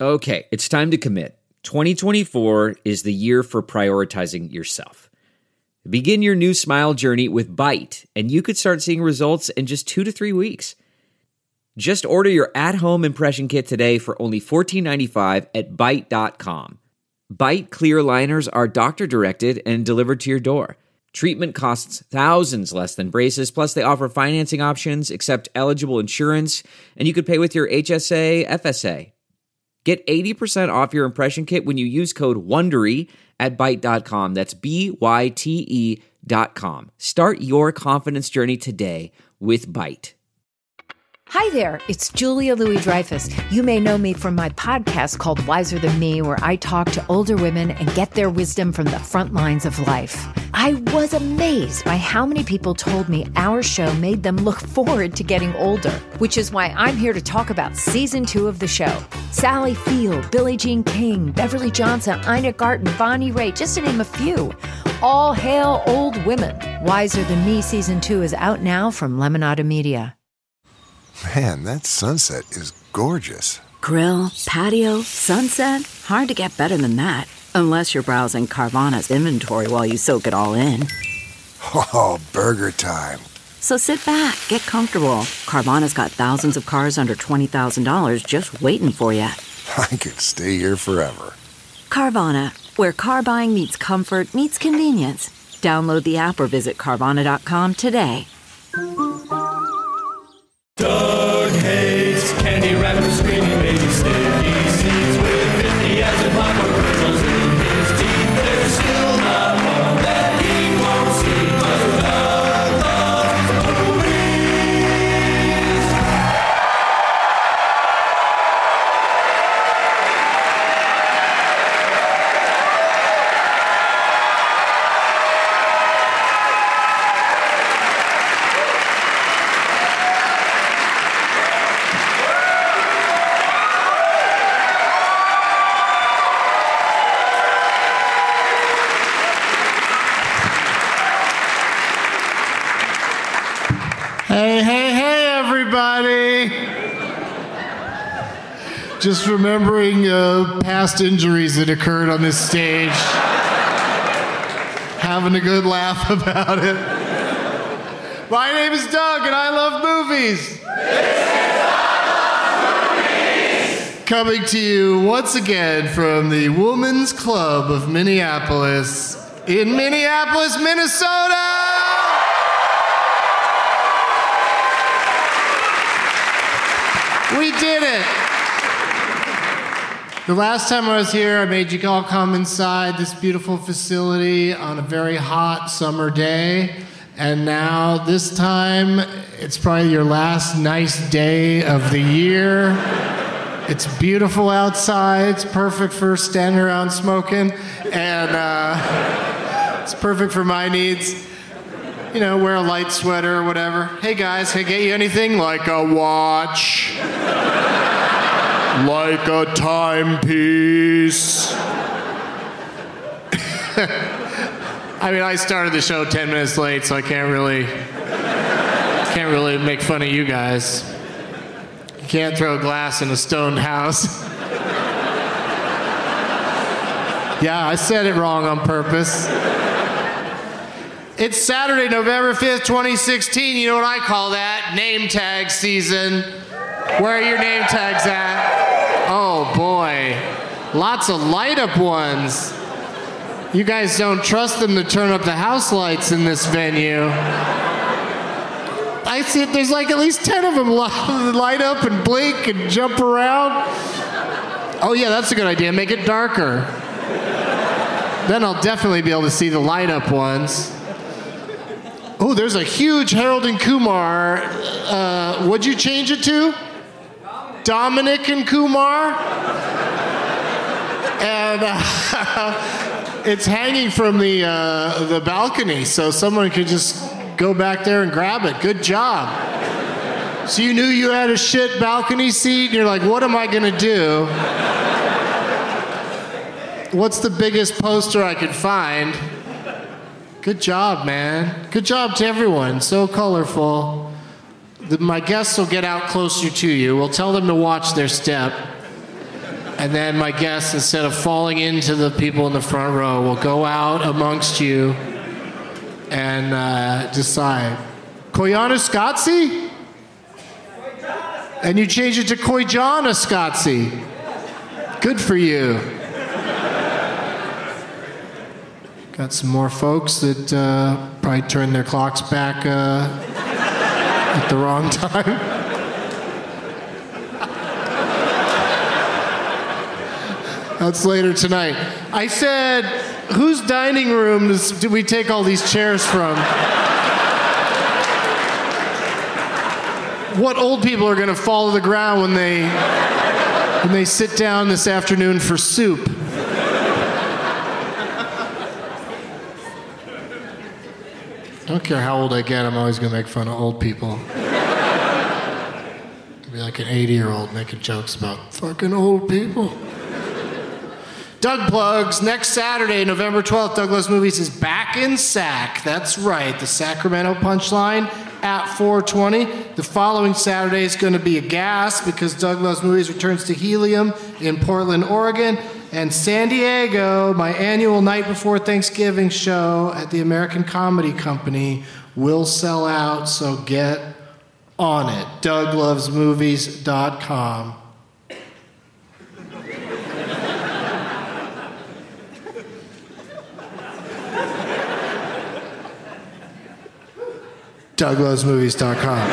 Okay, it's time to commit. 2024 is the year for prioritizing yourself. Begin your new smile journey with Byte, and you could start seeing results in just 2 to 3 weeks. Just order your at-home impression kit today for only $14.95 at Byte.com. Byte clear liners are doctor-directed and delivered to your door. Treatment costs thousands less than braces, plus they offer financing options, accept eligible insurance, and you could pay with your HSA, FSA. Get 80% off your impression kit when you use code WONDERY at Byte.com. That's BYTE.com. Start your confidence journey today with Byte. Hi there, it's Julia Louis-Dreyfus. You may know me from my podcast called Wiser Than Me, where I talk to older women and get their wisdom from the front lines of life. I was amazed by how many people told me our show made them look forward to getting older, which is why I'm here to talk about season 2 of the show. Sally Field, Billie Jean King, Beverly Johnson, Ina Garten, Bonnie Raitt, just to name a few. All hail old women. Wiser Than Me season 2 is out now from Lemonada Media. Man, that sunset is gorgeous. Grill, patio, sunset. Hard to get better than that. Unless you're browsing Carvana's inventory while you soak it all in. Oh, burger time. So sit back, get comfortable. Carvana's got thousands of cars under $20,000 just waiting for you. I could stay here forever. Carvana, where car buying meets comfort meets convenience. Download the app or visit Carvana.com today. Doug hates candy wrappers, screaming baby sticky seeds with 50 as in pop kernels in his teeth. There's still not one that he won't see, but Doug loves movies. Hey, everybody. Just remembering past injuries that occurred on this stage. Having a good laugh about it. My name is Doug, and I love movies. Coming to you once again from the Women's Club of Minneapolis, in Minneapolis, Minnesota. We did it! The last time I was here, I made you all come inside this beautiful facility on a very hot summer day. And now, this time, it's probably your last nice day of the year. It's beautiful outside. It's perfect for standing around smoking. And it's perfect for my needs. You know, wear a light sweater or whatever. Hey guys, can I get you anything? Like a watch. Like a timepiece. I mean, I started the show 10 minutes late, so I can't really make fun of you guys. You can't throw glass in a stoned house. Yeah, I said it wrong on purpose. It's Saturday, November 5th, 2016. You know what I call that? Name tag season. Where are your name tags at? Oh, boy. Lots of light-up ones. You guys don't trust them to turn up the house lights in this venue. I see it. There's like at least 10 of them light up and blink and jump around. Oh, yeah, that's a good idea. Make it darker. Then I'll definitely be able to see the light-up ones. Oh, there's a huge Harold and Kumar. What'd you change it to? Dominic and Kumar? And it's hanging from the balcony, so someone could just go back there and grab it. Good job. So you knew you had a shit balcony seat, and you're like, what am I gonna do? What's the biggest poster I could find? Good job, man. Good job to everyone. So colorful. My guests will get out closer to you. We'll tell them to watch their step. And then my guests, instead of falling into the people in the front row, will go out amongst you and decide. Koyana Scotzi? And you change it to Koyjana Scotzi. Good for you. Got some more folks that probably turned their clocks back at the wrong time. That's later tonight. I said, whose dining room do we take all these chairs from? What old people are going to fall to the ground when they sit down this afternoon for soup? I don't care how old I get, I'm always going to make fun of old people. Be like an 80-year-old making jokes about fucking old people. Doug plugs. Next Saturday, November 12th, Doug Loves Movies is back in SAC. That's right, the Sacramento Punchline at 420. The following Saturday is going to be a gas because Doug Loves Movies returns to Helium in Portland, Oregon. And San Diego, my annual night before Thanksgiving show at the American Comedy Company will sell out, so get on it. DougLovesMovies.com. DougLovesMovies.com.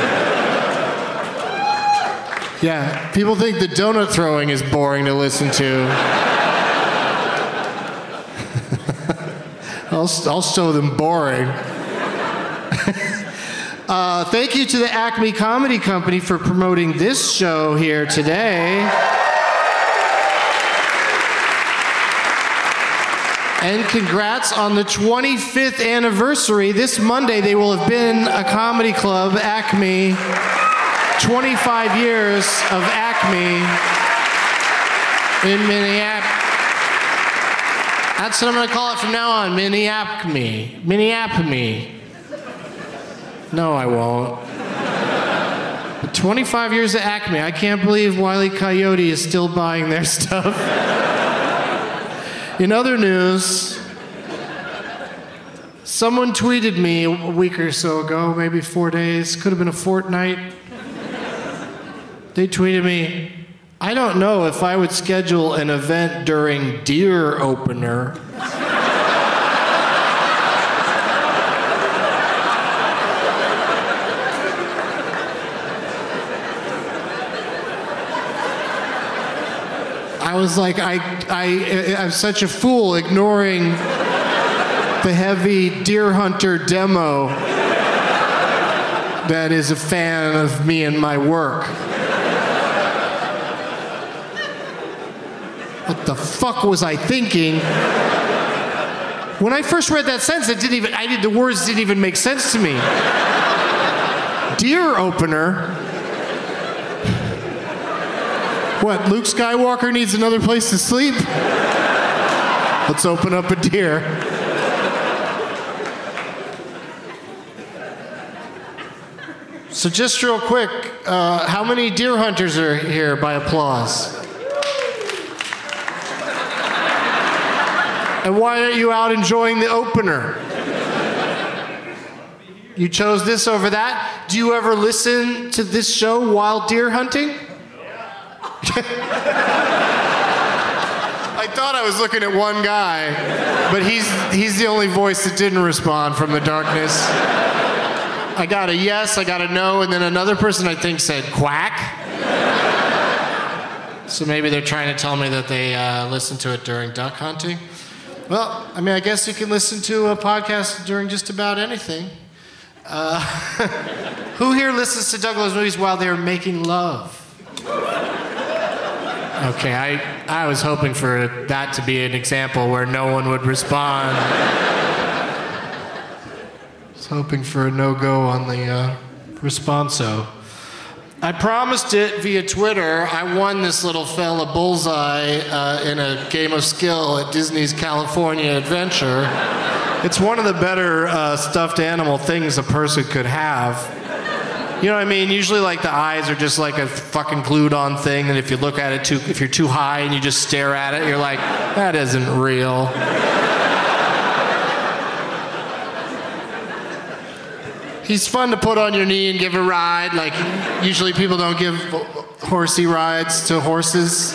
Yeah, people think the donut throwing is boring to listen to. I'll show them boring. Thank you to the Acme Comedy Company for promoting this show here today. And congrats on the 25th anniversary. This Monday, they will have been a comedy club, Acme. 25 years of Acme in Minneapolis. That's what I'm going to call it from now on, Minneapolis. Minneapolis. No, I won't. But 25 years of Acme. I can't believe Wile E. Coyote is still buying their stuff. In other news, someone tweeted me a week or so ago, maybe 4 days, could have been a fortnight. They tweeted me, I don't know if I would schedule an event during Deer Opener. I was like, I'm such a fool ignoring the heavy deer hunter demo that is a fan of me and my work. What the fuck was I thinking? When I first read that sentence, the words didn't even make sense to me. Deer opener? What, Luke Skywalker needs another place to sleep? Let's open up a deer. So just real quick, how many deer hunters are here by applause? And why aren't you out enjoying the opener? You chose this over that? Do you ever listen to this show while deer hunting? I thought I was looking at one guy, but he's the only voice that didn't respond from the darkness. I got a yes, I got a no, and then another person I think said quack. So maybe they're trying to tell me that they listen to it during duck hunting. Well, I mean, I guess you can listen to a podcast during just about anything. Who here listens to Doug Loves Movies while they're making love? Okay, I was hoping for that to be an example where no one would respond. I was hoping for a no-go on the responso. I promised it via Twitter. I won this little fella bullseye in a game of skill at Disney's California Adventure. It's one of the better stuffed animal things a person could have. You know what I mean? Usually, like, the eyes are just like a fucking glued-on thing, and if you look at it if you're too high and you just stare at it, you're like, that isn't real. He's fun to put on your knee and give a ride. Like, usually people don't give horsey rides to horses.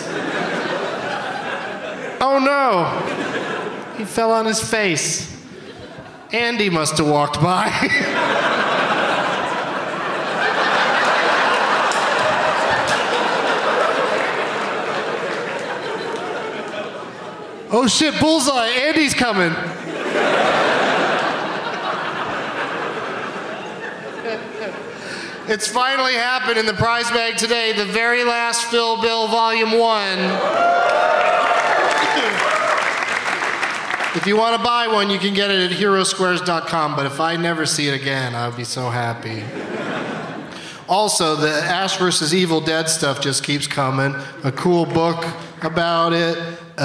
Oh no! He fell on his face. Andy must have walked by. Oh shit, bullseye, Andy's coming. It's finally happened in the prize bag today, the very last Phil Bill Volume 1. If you want to buy one, you can get it at herosquares.com, but if I never see it again, I would be so happy. Also, the Ash vs. Evil Dead stuff just keeps coming. A cool book about it.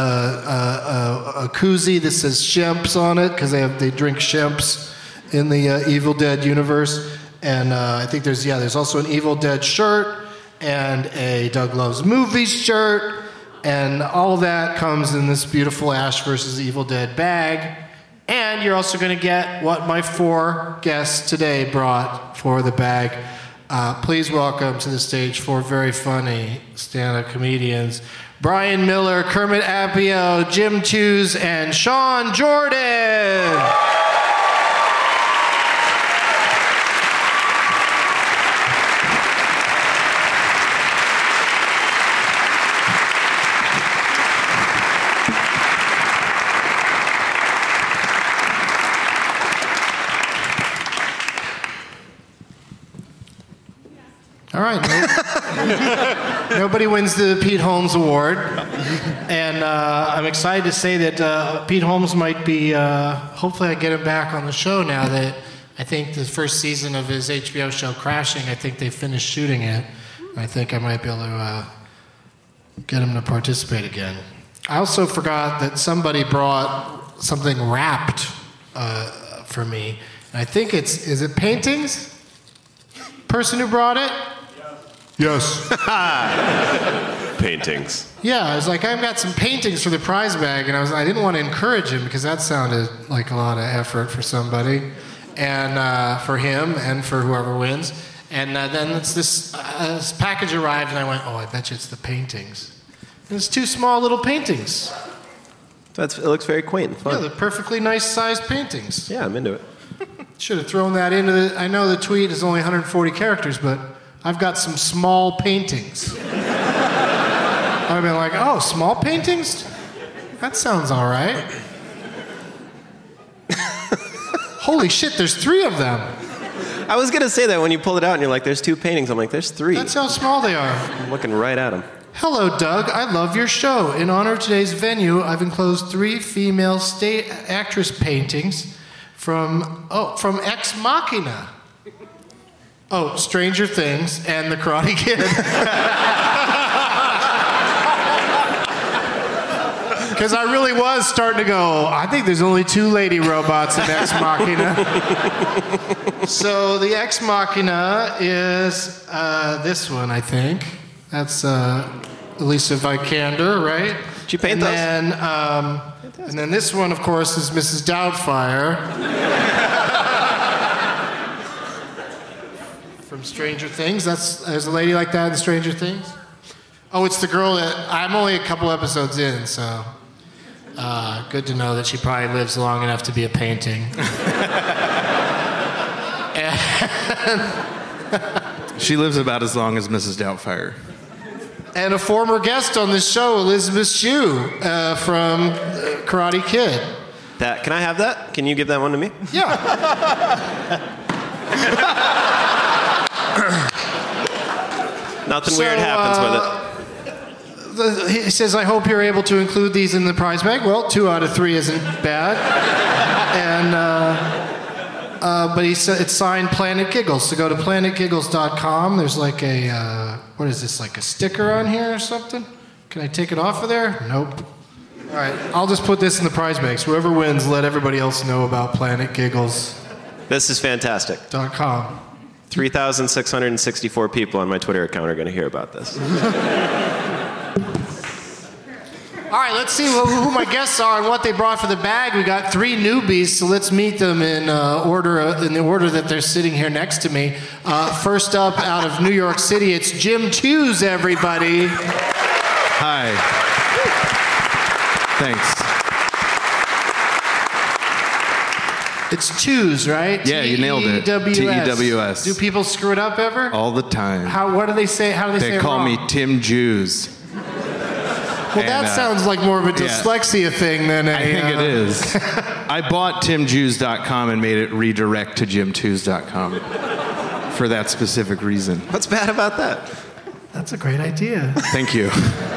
A koozie that says Shemps on it, because they drink Shemps in the Evil Dead universe. And I think there's also an Evil Dead shirt and a Doug Loves Movies shirt. And all that comes in this beautiful Ash vs. Evil Dead bag. And you're also going to get what my 4 guests today brought for the bag. Please welcome to the stage 4 very funny stand-up comedians. Brian Miller, Kermit Apio, Jim Choos, and Sean Jordan. All right. Nobody wins the Pete Holmes Award. And I'm excited to say that Pete Holmes might be, hopefully I get him back on the show now that I think the first season of his HBO show, Crashing, I think they finished shooting it. I think I might be able to get him to participate again. I also forgot that somebody brought something wrapped for me. And I think is it paintings? Person who brought it? Yes. Paintings. Yeah, I was like, I've got some paintings for the prize bag, and I didn't want to encourage him because that sounded like a lot of effort for somebody, and for him and for whoever wins. And then this package arrived, and I went, oh, I bet you it's the paintings. And it's 2 small little paintings. It looks very quaint and fun. Yeah, they're perfectly nice sized paintings. Yeah, I'm into it. Should have thrown that into I know the tweet is only 140 characters, but I've got some small paintings. I've been like, oh, small paintings? That sounds all right. Holy shit, there's 3 of them. I was going to say that when you pulled it out and you're like, there's 2 paintings. I'm like, there's 3. That's how small they are. I'm looking right at them. Hello, Doug. I love your show. In honor of today's venue, I've enclosed 3 female state actress paintings from Ex Machina. Oh, Stranger Things and The Karate Kid. Because I really was starting to go, I think there's only 2 lady robots in Ex Machina. So the Ex Machina is this one, I think. That's Alicia Vikander, right? Did you paint those? And then this one, of course, is Mrs. Doubtfire. From Stranger Things. There's a lady like that in Stranger Things. Oh, it's the girl that I'm only a couple episodes in, so good to know that she probably lives long enough to be a painting. She lives about as long as Mrs. Doubtfire. And a former guest on this show, Elizabeth Shue from Karate Kid. Can I have that? Can you give that one to me? Yeah. Nothing weird happens with it. He says, I hope you're able to include these in the prize bag. Well, 2 out of 3 isn't bad. And but he said it's signed Planet Giggles. So go to planetgiggles.com. There's like a what is this, like a sticker on here or something? Can I take it off of there? Nope. All right, I'll just put this in the prize bag. So whoever wins, let everybody else know about planetgiggles.com. This is fantastic. 3,664 people on my Twitter account are going to hear about this. All right, let's see who my guests are and what they brought for the bag. We got 3 newbies, so let's meet them in the order that they're sitting here next to me. First up, out of New York City, it's Jim Tews, everybody. Hi. Thanks. It's Tews, right? Yeah, you nailed it. T-E-W-S. Do people screw it up ever? All the time. What do they say? How do they say it They call wrong? me Tim Jews. Well, that sounds like more of a dyslexia thing than a... I think it is. I bought timjews.com and made it redirect to jimtews.com for that specific reason. What's bad about that? That's a great idea. Thank you.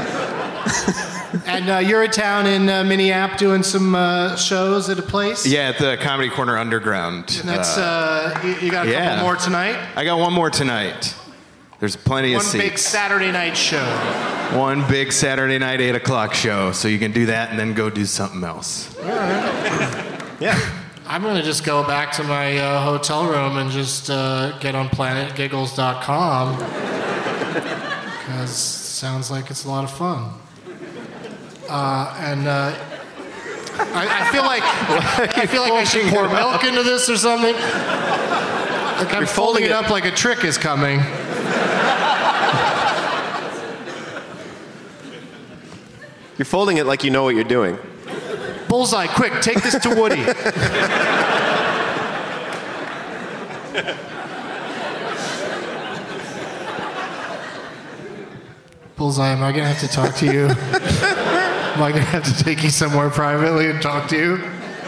And you're in town in Minneapolis doing some shows at a place? Yeah, at the Comedy Corner Underground. And that's, you got a couple more tonight? I got one more tonight. There's plenty of seats. One big Saturday night show. One big Saturday night, 8 o'clock show. So you can do that and then go do something else. All right. Yeah. I'm going to just go back to my hotel room and just get on planetgiggles.com. Because it sounds like it's a lot of fun. I feel like I should pour milk into this or something. Like I'm folding it up like a trick is coming. You're folding it like you know what you're doing. Bullseye, quick, take this to Woody. Bullseye, am I going to have to talk to you? Am I going to have to take you somewhere privately and talk to you?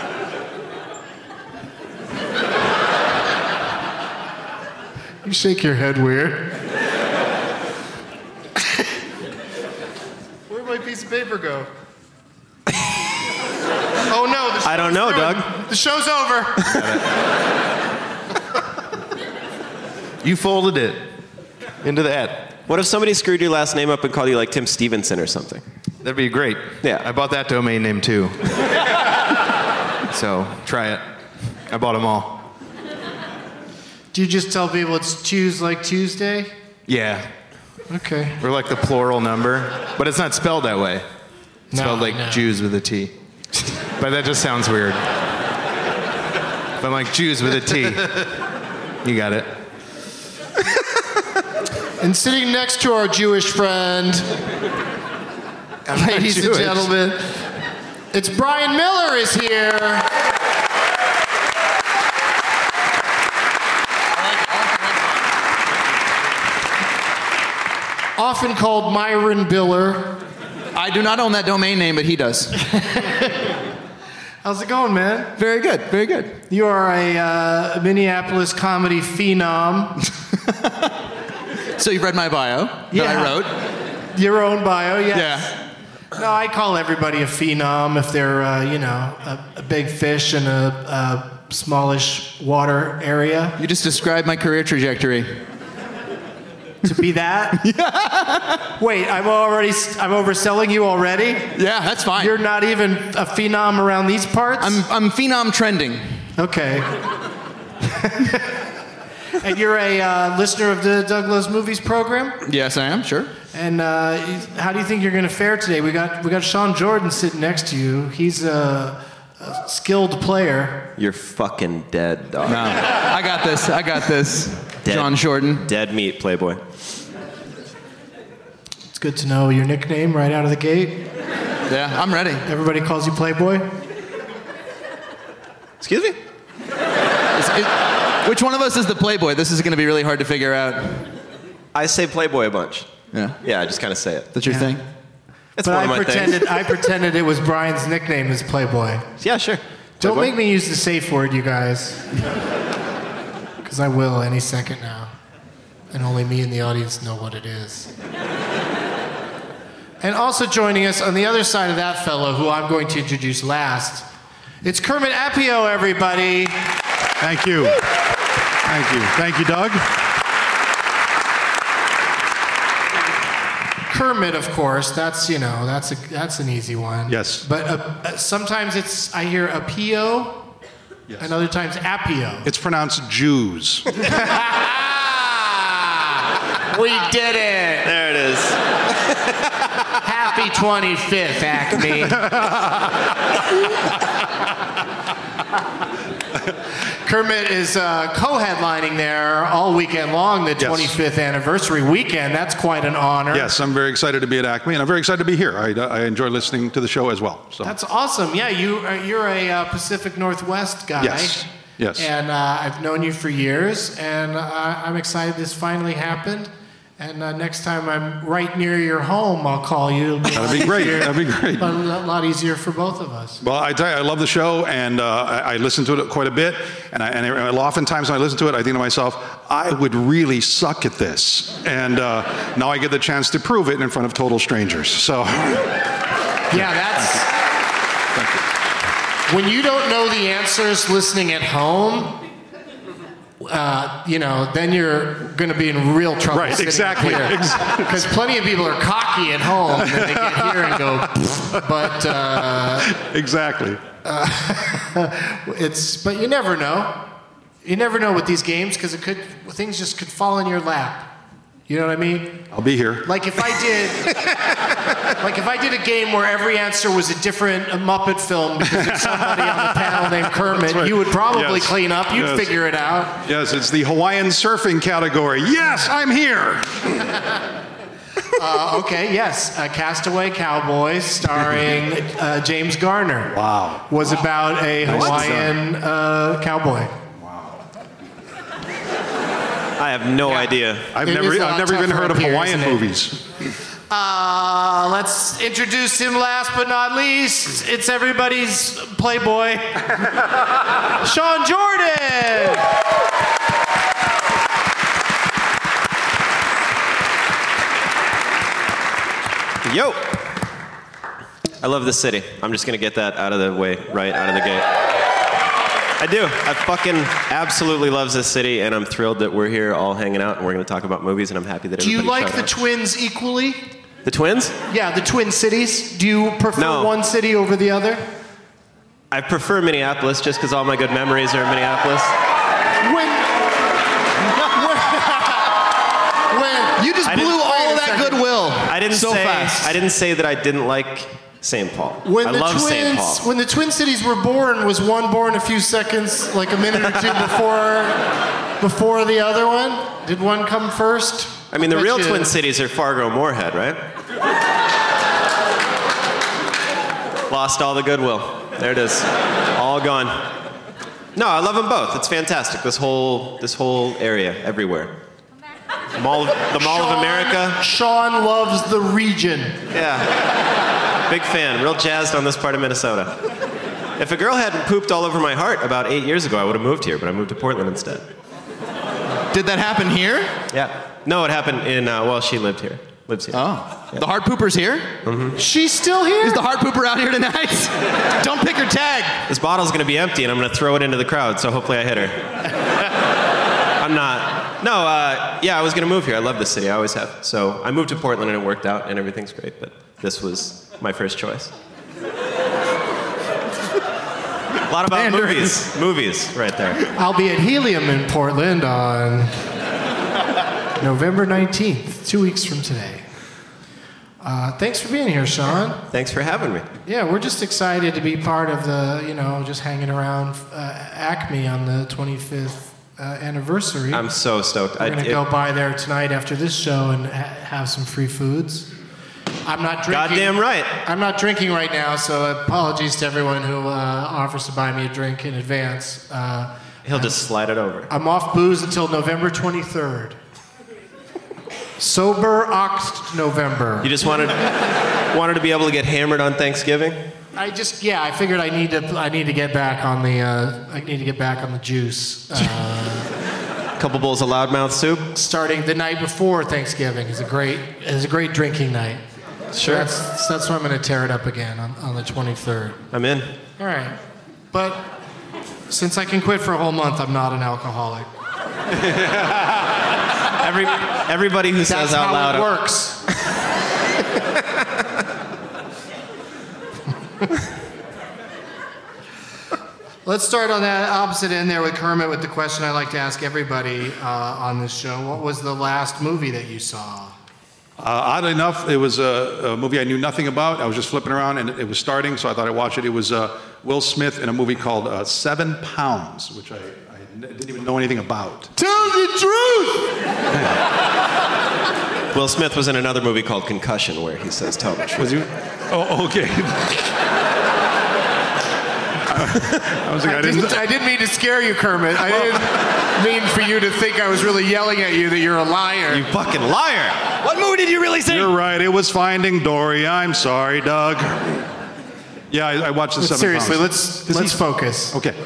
You shake your head weird. Where'd my piece of paper go? Oh no, the show's I don't know, ruined. Doug. The show's over. You folded it into that. What if somebody screwed your last name up and called you like Tim Stevenson or something? That'd be great. Yeah. I bought that domain name too. So try it. I bought them all. Do you just tell people it's Tues like Tuesday? Yeah. Okay. Or like the plural number. But it's not spelled that way. It's spelled like Jews with a T. But that just sounds weird. But I'm like Jews with a T. You got it. And sitting next to our Jewish friend, ladies and gentlemen, it's Brian Miller is here. Often called Myron Biller. I do not own that domain name, but he does. How's it going, man? Very good, very good. You are a Minneapolis comedy phenom. So you've read my bio that I wrote? Your own bio, yes. Yeah. No, I call everybody a phenom if they're, a big fish in a smallish water area. You just described my career trajectory. To be that? Yeah. Wait, I'm overselling you already? Yeah, that's fine. You're not even a phenom around these parts? I'm phenom trending. Okay. And you're a listener of the Doug Loves Movies program? Yes, I am, sure. And how do you think you're going to fare today? We got Sean Jordan sitting next to you. He's a skilled player. You're fucking dead, dog. No, I got this. Dead, John Jordan. Dead meat, Playboy. It's good to know your nickname right out of the gate. Yeah, I'm ready. Everybody calls you Playboy? Excuse me? Which one of us is the Playboy? This is going to be really hard to figure out. I say Playboy a bunch. Yeah. Yeah, I just kind of say it. That's your thing? It's But one of my things. I pretended it was Brian's nickname is Playboy. Yeah, sure. Don't Playboy. make me use the safe word, you guys. Because I will any second now. And only me and the audience know what it is. And also joining us on the other side of that fellow, who I'm going to introduce last, it's Kermit Apio, everybody. Thank you. Thank you. Thank you, Doug. Kermit, of course, that's an easy one. Yes. But sometimes I hear Apio, and other times Apio. It's pronounced Jews. We did it. There it is. Happy 25th, Acme. Kermit is co-headlining there all weekend long, the 25th anniversary weekend. That's quite an honor. Yes, I'm very excited to be at Acme, and I'm very excited to be here. I enjoy listening to the show as well. So. That's awesome. Yeah, you're a Pacific Northwest guy. Yes. And I've known you for years, and I'm excited this finally happened. And next time I'm right near your home, I'll call you. That'd be great. That'd be great. A lot easier for both of us. Well, I tell you, I love the show, and I listen to it quite a bit. And oftentimes when I listen to it, I think to myself, I would really suck at this. And now I get the chance to prove it in front of total strangers. So, yeah, that's. Thank you. When you don't know the answers listening at home, then you're going to be in real trouble. Right, exactly. Because plenty of people are cocky at home, and then they get here and go, but... exactly. But you never know. You never know with these games, because things just could fall in your lap. You know what I mean? I'll be here. Like if I did a game where every answer was a different Muppet film because there's somebody on the panel named Kermit, right. You would probably clean up. You'd figure it out. Yes, it's the Hawaiian surfing category. Yes, I'm here. Okay, yes. Castaway Cowboy, starring James Garner. Wow. Was about a Hawaiian cowboy. I have no idea. I've never even heard of Hawaiian movies. Let's introduce him last but not least. It's everybody's Playboy, Sean Jordan. Yo! I love this city. I'm just gonna get that out of the way, right out of the gate. I do. I fucking absolutely love this city, and I'm thrilled that we're here all hanging out, and we're going to talk about movies, and I'm happy that everybody Do you like showed the up. Twins equally? The Twins? Yeah, the Twin Cities. Do you prefer one city over the other? I prefer Minneapolis just because all my good memories are in Minneapolis. When you just blew all of that goodwill. I didn't say that I didn't like St. Paul. I love St. Paul. When the Twin Cities were born, was one born a few seconds, like a minute or two before the other one? Did one come first? I mean, the real Twin Cities are Fargo, Moorhead, right? Lost all the goodwill. There it is. All gone. No, I love them both. It's fantastic. This whole area, everywhere. The Mall of America. Sean loves the region. Yeah. Big fan. Real jazzed on this part of Minnesota. If a girl hadn't pooped all over my heart about 8 years ago, I would have moved here, but I moved to Portland instead. Did that happen here? Yeah. No, it happened in, she lived here. Lives here. Oh. Yeah. The heart pooper's here? Mm-hmm. She's still here? Is the heart pooper out here tonight? Don't pick her tag. This bottle's going to be empty, and I'm going to throw it into the crowd, so hopefully I hit her. I'm not. No, I was going to move here. I love this city. I always have. So I moved to Portland, and it worked out, and everything's great, but this was my first choice. A lot about movies. Movies, right there. I'll be at Helium in Portland on November 19th, 2 weeks from today. Thanks for being here, Sean. Thanks for having me. Yeah, we're just excited to be part of the, just hanging around Acme on the 25th anniversary. I'm so stoked. We're going to go by there tonight after this show and have some free foods. I'm not drinking. Goddamn right. I'm not drinking right now, so apologies to everyone who offers to buy me a drink in advance. He'll just slide it over. I'm off booze until November 23rd. Sober November. You just wanted to be able to get hammered on Thanksgiving? I figured I need to get back on the juice. A couple bowls of loudmouth soup. Starting the night before Thanksgiving is a great drinking night. Sure. So that's when I'm going to tear it up again on the 23rd. I'm in. All right, but since I can quit for a whole month, I'm not an alcoholic. Everybody who says out loud. That's how it works. Let's start on that opposite end there with Kermit with the question I like to ask everybody on this show. What was the last movie that you saw? Oddly enough, it was a movie I knew nothing about. I was just flipping around, and it was starting, so I thought I'd watch it. It was Will Smith in a movie called 7 Pounds, which I didn't even know anything about. Tell the truth! Will Smith was in another movie called Concussion where he says, tell the truth. Was he? Oh, okay. I didn't mean to scare you, Kermit. I didn't mean for you to think I was really yelling at you that you're a liar. You fucking liar! What movie did you really see? You're right. It was Finding Dory. I'm sorry, Doug. Yeah, I watched the 7 Seriously, Pounds. let's focus. Okay.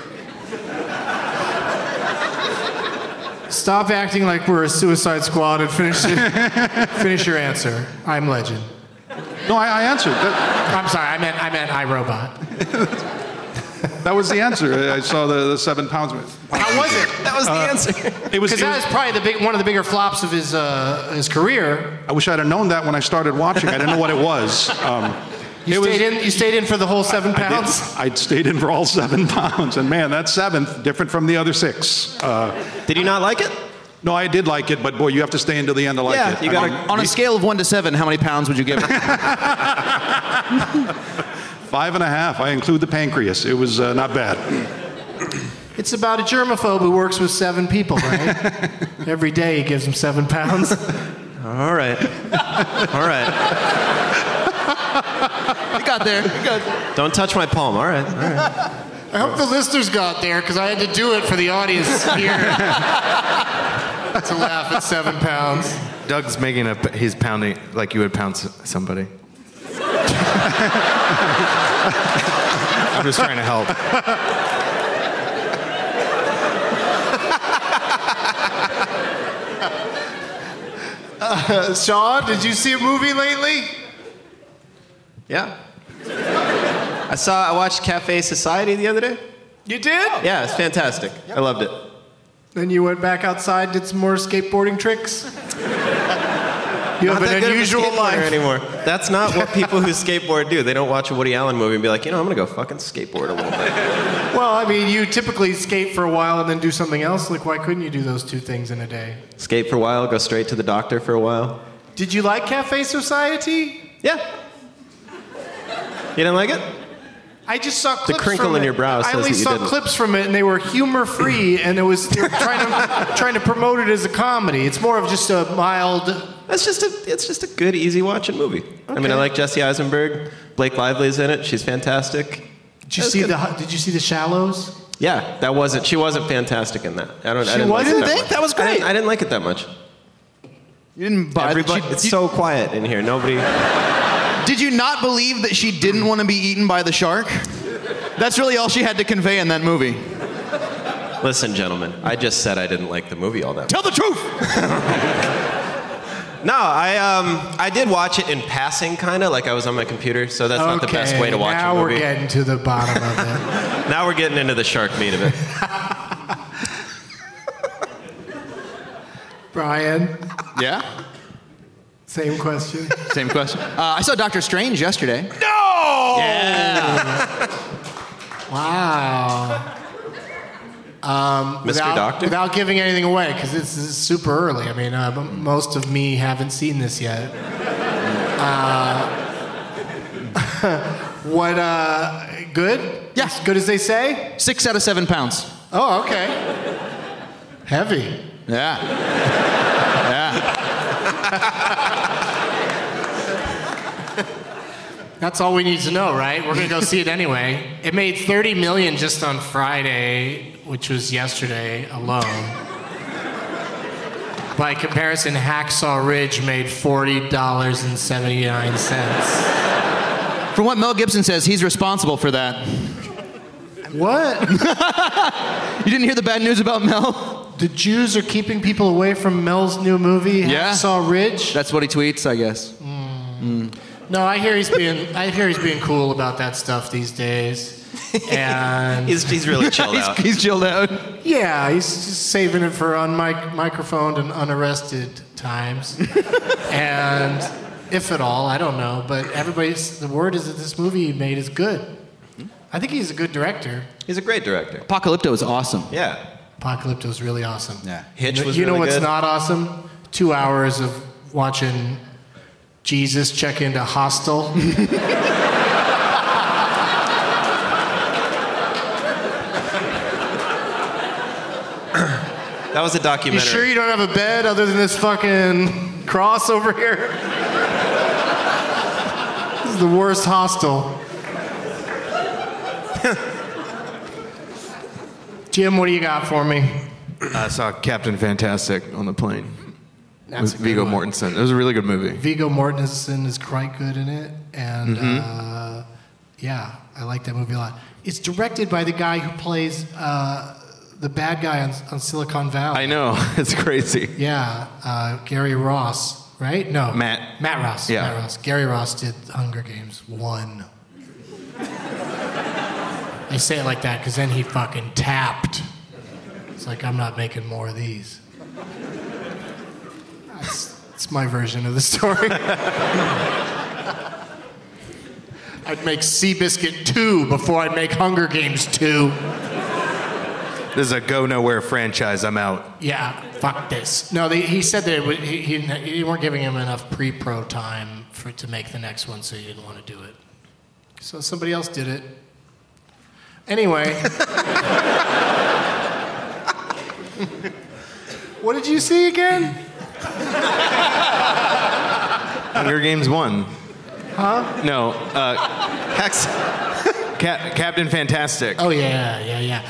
Stop acting like we're a Suicide Squad and finish your answer. I'm Legend. No, I answered. I'm sorry. I meant iRobot. That was the answer. I saw the 7 Pounds movie. How was it? That was the answer. Because that was probably one of the bigger flops of his career. I wish I'd have known that when I started watching. I didn't know what it was. You stayed in for the whole 7 pounds? I stayed in for all 7 pounds. And man, that 7th, different from the other 6. Did you not like it? No, I did like it, but boy, you have to stay until the end to like it. You gotta, on a scale of 1 to 7, how many pounds would you give it? 5.5. I include the pancreas. It was not bad. It's about a germaphobe who works with 7 people, right? Every day he gives them 7 pounds. All right. All right. You got there. You got there. Don't touch my palm. All right. All right. I hope the listeners got there because I had to do it for the audience here to laugh at 7 pounds. Doug's he's pounding like you would pound somebody. I'm just trying to help. Sean, did you see a movie lately? Yeah. I watched Cafe Society the other day. You did? Yeah, it's fantastic. I loved it. Then you went back outside, did some more skateboarding tricks? You have an unusual life anymore. That's not what people who skateboard do. They don't watch a Woody Allen movie and be like, I'm going to go fucking skateboard a little bit. Well, I mean, you typically skate for a while and then do something else. Like, why couldn't you do those 2 things in a day? Skate for a while, go straight to the doctor for a while. Did you like Cafe Society? Yeah. You didn't like it? I just saw clips the crinkle from in it. your brow says I only that you saw didn't. clips from it, and they were humor-free, and they were trying to promote it as a comedy. It's more of just a mild. It's just a good, easy watching movie. Okay. I mean, I like Jesse Eisenberg. Blake Lively's in it. She's fantastic. Did you see The Shallows? Yeah, she wasn't fantastic in that. I didn't You like didn't it that think? much. That was great. I didn't like it that much. You didn't buy It's so quiet in here. Nobody. Did you not believe that she didn't want to be eaten by the shark? That's really all she had to convey in that movie. Listen, gentlemen, I just said I didn't like the movie all that much. Tell the truth! No, I did watch it in passing, kind of, like I was on my computer, so that's not the best way to watch a movie. Now we're getting to the bottom of it. Now we're getting into the shark meat of it. Brian? Yeah? Same question. Same question. I saw Doctor Strange yesterday. No! Yeah. Wow. Mr. Doctor? Without giving anything away, because this is super early. I mean, most of me haven't seen this yet. Good? Yeah. As good as they say? 6 out of 7 pounds. Oh, okay. Heavy. Yeah. Yeah. That's all we need to know, right? We're gonna go see it anyway. It made $30 million just on Friday, which was yesterday alone. By comparison, Hacksaw Ridge made $40.79. From what Mel Gibson says, he's responsible for that. What? You didn't hear the bad news about Mel? The Jews are keeping people away from Mel's new movie, Hacksaw Ridge? That's what he tweets, I guess. No, I hear he's being cool about that stuff these days. And he's really chilled out. He's chilled out. Yeah, he's just saving it for microphoned and unarrested times. And if at all, I don't know. But the word is that this movie he made is good. I think he's a good director. He's a great director. Apocalypto is awesome. Yeah. Apocalypto is really awesome. Yeah. Hitch was You know really what's good. not awesome? 2 hours of watching Jesus check into Hostel. That was a You documentary. sure you don't have a bed other than this fucking cross over here? This is the worst Hostel. Jim, what do you got for me? I saw Captain Fantastic on the plane That's with a good Viggo one. Mortensen. It was a really good movie. Viggo Mortensen is quite good in it, and yeah, I like that movie a lot. It's directed by the guy who plays the bad guy on Silicon Valley. I know. It's crazy. Yeah, Gary Ross, right? No, Matt Ross. Yeah. Matt Ross. Gary Ross did Hunger Games 1. I say it like that because then he fucking tapped. It's like, I'm not making more of these. That's my version of the story. I'd make Seabiscuit 2 before I'd make Hunger Games 2. This is a go nowhere franchise. I'm out. Yeah, fuck this. No, he said that he weren't giving him enough pre-pro time to make the next one, so he didn't want to do it. So somebody else did it. Anyway. What did you see again? Hunger Games 1. Huh? No. Hex. Captain Fantastic. Oh yeah.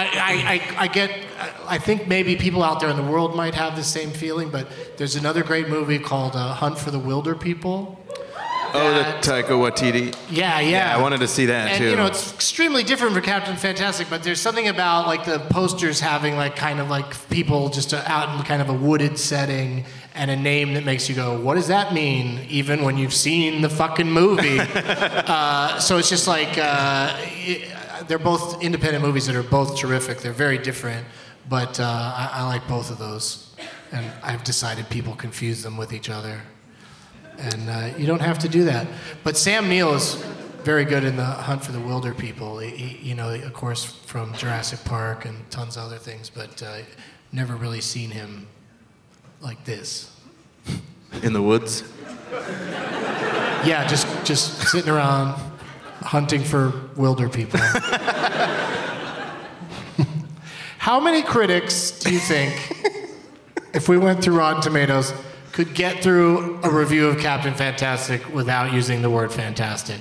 I think maybe people out there in the world might have the same feeling, but there's another great movie called Hunt for the Wilder People. Oh, the Taika Waititi. Yeah. I wanted to see that And too. you know, it's extremely different for Captain Fantastic, but there's something about like the posters having like kind of like people just out in kind of a wooded setting and a name that makes you go, what does that mean? Even when you've seen the fucking movie. So it's just like they're both independent movies that are both terrific. They're very different, but I like both of those, and I've decided people confuse them with each other. And you don't have to do that. But Sam Neill is very good in the Hunt for the Wilder People. He, of course, from Jurassic Park and tons of other things, but never really seen him like this. In the woods? Yeah, just sitting around hunting for wilder people. How many critics do you think, if we went through Rotten Tomatoes, could get through a review of Captain Fantastic without using the word fantastic?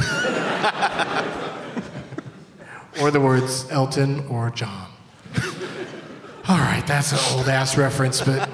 Or the words Elton or John. All right, that's an old-ass reference, but...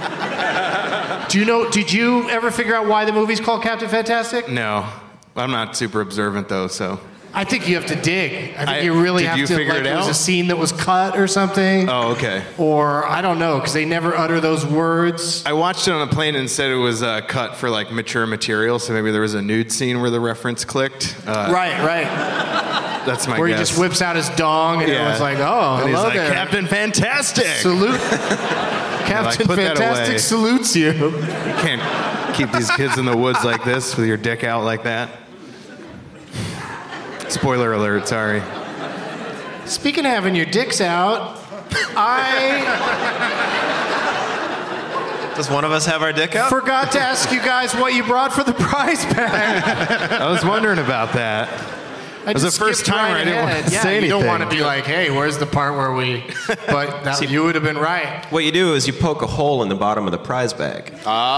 Did you ever figure out why the movie's called Captain Fantastic? No. I'm not super observant though, so. I think you have to dig. I think you really did have you to, figure like, it there was out? a scene that was cut or something. Oh, okay. Or, I don't know, because they never utter those words. I watched it on the plane and said it was cut for like mature material, so maybe there was a nude scene where the reference clicked. Right. That's my Where guess. he just whips out his dong and everyone's like, oh, and he's hello like, there. Captain Fantastic! Salute. Captain put that Fantastic away. salutes you. You can't keep these kids in the woods like this with your dick out like that. Spoiler alert, sorry. Speaking of having your dicks out, Does one of us have our dick out? forgot to ask you guys what you brought for the prize bag. I was wondering about that. I It was just the first skipped time right I didn't want ahead. to Yeah, say you don't anything. want to be like, hey, where's the part where we... But that, you would have been right. What you do is you poke a hole in the bottom of the prize bag.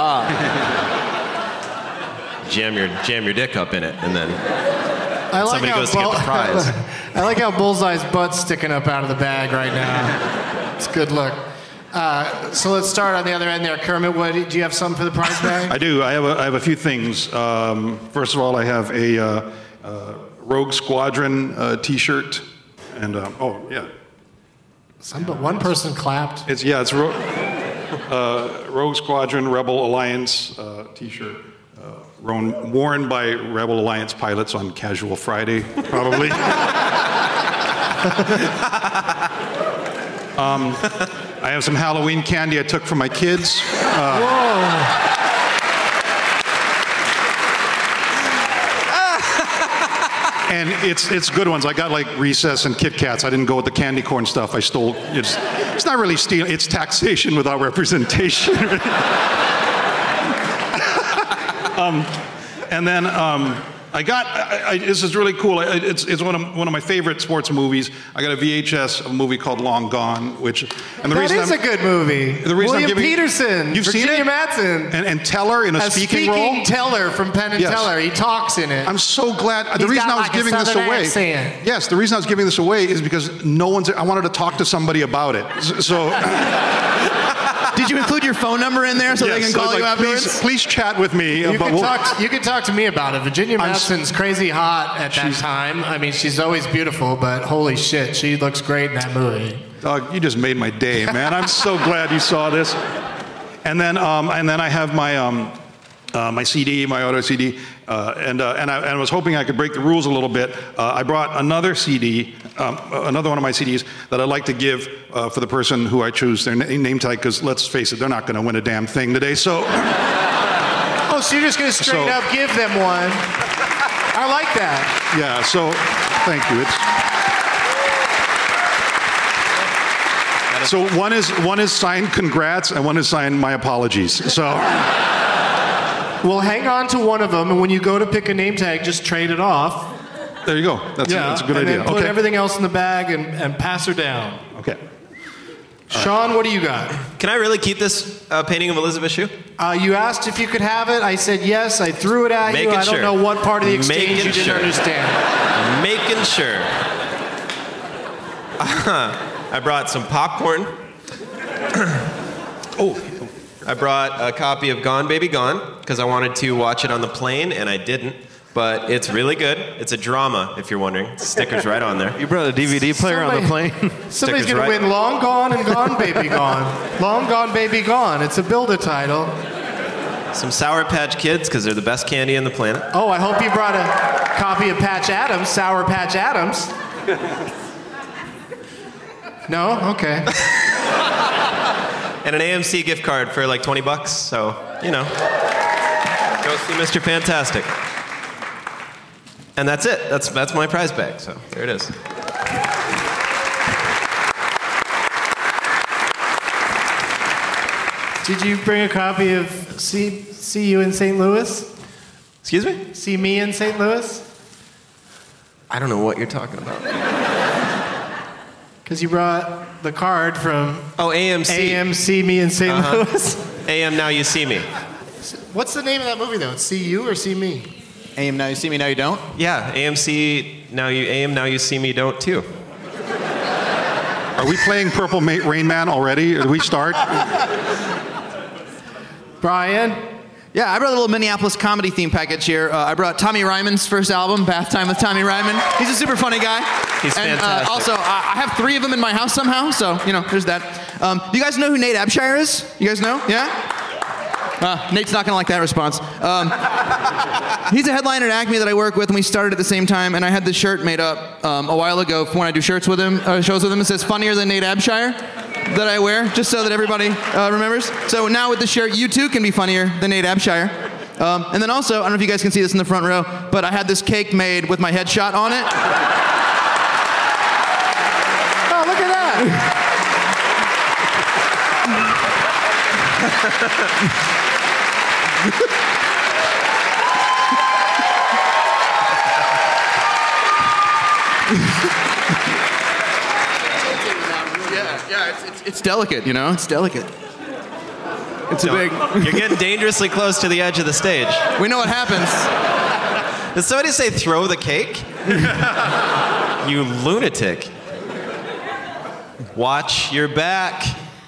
Jam your dick up in it, and then I like somebody how goes to get the prize. I like how Bullseye's butt's sticking up out of the bag right now. It's a good look. So let's start on the other end there. Kermit, do you have something for the prize bag? I do. I have a few things. First of all, I have a Rogue Squadron T-shirt, and But one person clapped. It's Rogue Squadron Rebel Alliance T-shirt, worn by Rebel Alliance pilots on Casual Friday, probably. I have some Halloween candy I took from my kids. And it's good ones. I got like Recess and Kit Kats. I didn't go with the candy corn stuff. I stole. It's not really stealing. It's taxation without representation. And then I got. This is really cool. It's one of my favorite sports movies. I got a VHS of a movie called Long Gone, that is a good movie. The reason William Peterson, you've Virginia seen it? Madsen, and Teller in a speaking role. Teller from Penn and Yes. Teller. He talks in it. I'm so glad. The He's reason got I was like a giving this Southern away. accent. Yes, the reason I was giving this away is because I wanted to talk to somebody about it. So. Did you include your phone number in there so they can call you afterwards? Please chat with me. You can talk to me about it. Virginia Madsen's crazy hot at that She's- time. I mean, she's always beautiful, but holy shit, she looks great in that movie. Dog, you just made my day, man. I'm so glad you saw this. And then I have my my CD, my auto CD, and I was hoping I could break the rules a little bit. I brought another CD, another one of my CDs that I'd like to give for the person who I choose their name tag, because let's face it, they're not going to win a damn thing today. So. Oh, so you're just going to straight up give them one? I like that. Yeah. So, thank you. So one is signed "Congrats" and one is signed "My Apologies." So. Well, hang on to one of them, and when you go to pick a name tag, just trade it off. There you go. That's a good idea. Then put everything else in the bag and pass her down. Okay. Sean, what do you got? Can I really keep this painting of Elizabeth Shue? You asked if you could have it. I said yes. I threw it at you. I don't know what part of the exchange you didn't understand. Making sure. I brought some popcorn. I brought a copy of Gone Baby Gone because I wanted to watch it on the plane and I didn't. But it's really good. It's a drama, if you're wondering. Sticker's right on there. You brought a DVD player on the plane? Somebody's going to win Long Gone and Gone Baby Gone. Long Gone Baby Gone. It's a Build-A-Title. Some Sour Patch Kids because they're the best candy on the planet. Oh, I hope you brought a copy of Patch Adams, Sour Patch Adams. No? Okay. And an AMC gift card for like $20. So, go see Mr. Fantastic. And that's it. That's my prize bag. So there it is. Did you bring a copy of See You in St. Louis? Excuse me? See Me in St. Louis? I don't know what you're talking about. Because you brought the card from AMC Me in St. Louis. AM Now You See Me. What's the name of that movie though? It's See You or See Me? AM Now You See Me, Now You Don't? Yeah, AM Now You See Me Don't too. Are we playing Purple Rain Man already? Did we start? Brian? Yeah, I brought a little Minneapolis comedy theme package here. I brought Tommy Ryman's first album, Bath Time with Tommy Ryman. He's a super funny guy. He's and, fantastic. Also, I have 3 of them in my house somehow, so, there's that. Do you guys know who Nate Abshire is? You guys know? Yeah? Nate's not going to like that response. He's a headliner at Acme that I work with, and we started at the same time, and I had this shirt made up a while ago when I do shows with him. It says, funnier than Nate Abshire, that I wear, just so that everybody remembers. So now with the shirt, you too can be funnier than Nate Abshire. And then also, I don't know if you guys can see this in the front row, but I had this cake made with my headshot on it. Oh, look at that! It's delicate, It's delicate. It's a big... You're getting dangerously close to the edge of the stage. We know what happens. Did somebody say throw the cake? You lunatic. Watch your back.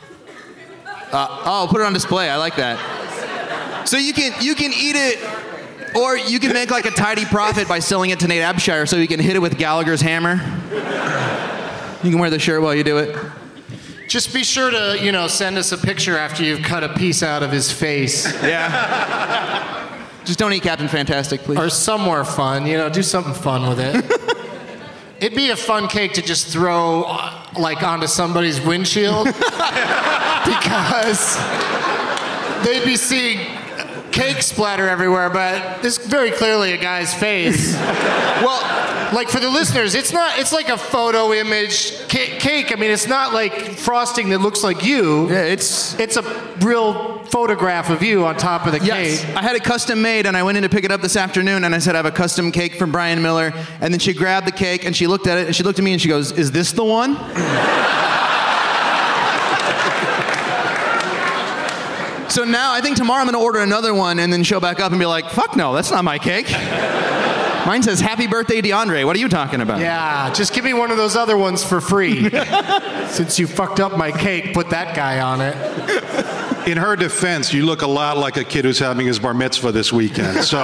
Put it on display. I like that. So you can eat it, or you can make like a tidy profit by selling it to Nate Abshire so you can hit it with Gallagher's hammer. You can wear the shirt while you do it. Just be sure to, send us a picture after you've cut a piece out of his face. Yeah. Just don't eat Captain Fantastic, please. Or somewhere fun, do something fun with it. It'd be a fun cake to just throw, onto somebody's windshield. Because they'd be seeing cake splatter everywhere, but this is very clearly a guy's face. Well, Like for the listeners, it's like a photo image cake. I mean, it's not like frosting that looks like you. Yeah, it's a real photograph of you on top of the yes. cake. I had it custom made, and I went in to pick it up this afternoon, and I said, I have a custom cake from Brian Miller. And then she grabbed the cake, and she looked at it, and she looked at me, and she goes, "Is this the one?" So now I think tomorrow I'm going to order another one and then show back up and be like, fuck no, that's not my cake. Mine says, "Happy birthday, DeAndre." What are you talking about? Yeah, just give me one of those other ones for free. Since you fucked up my cake, put that guy on it. In her defense, you look a lot like a kid who's having his bar mitzvah this weekend. So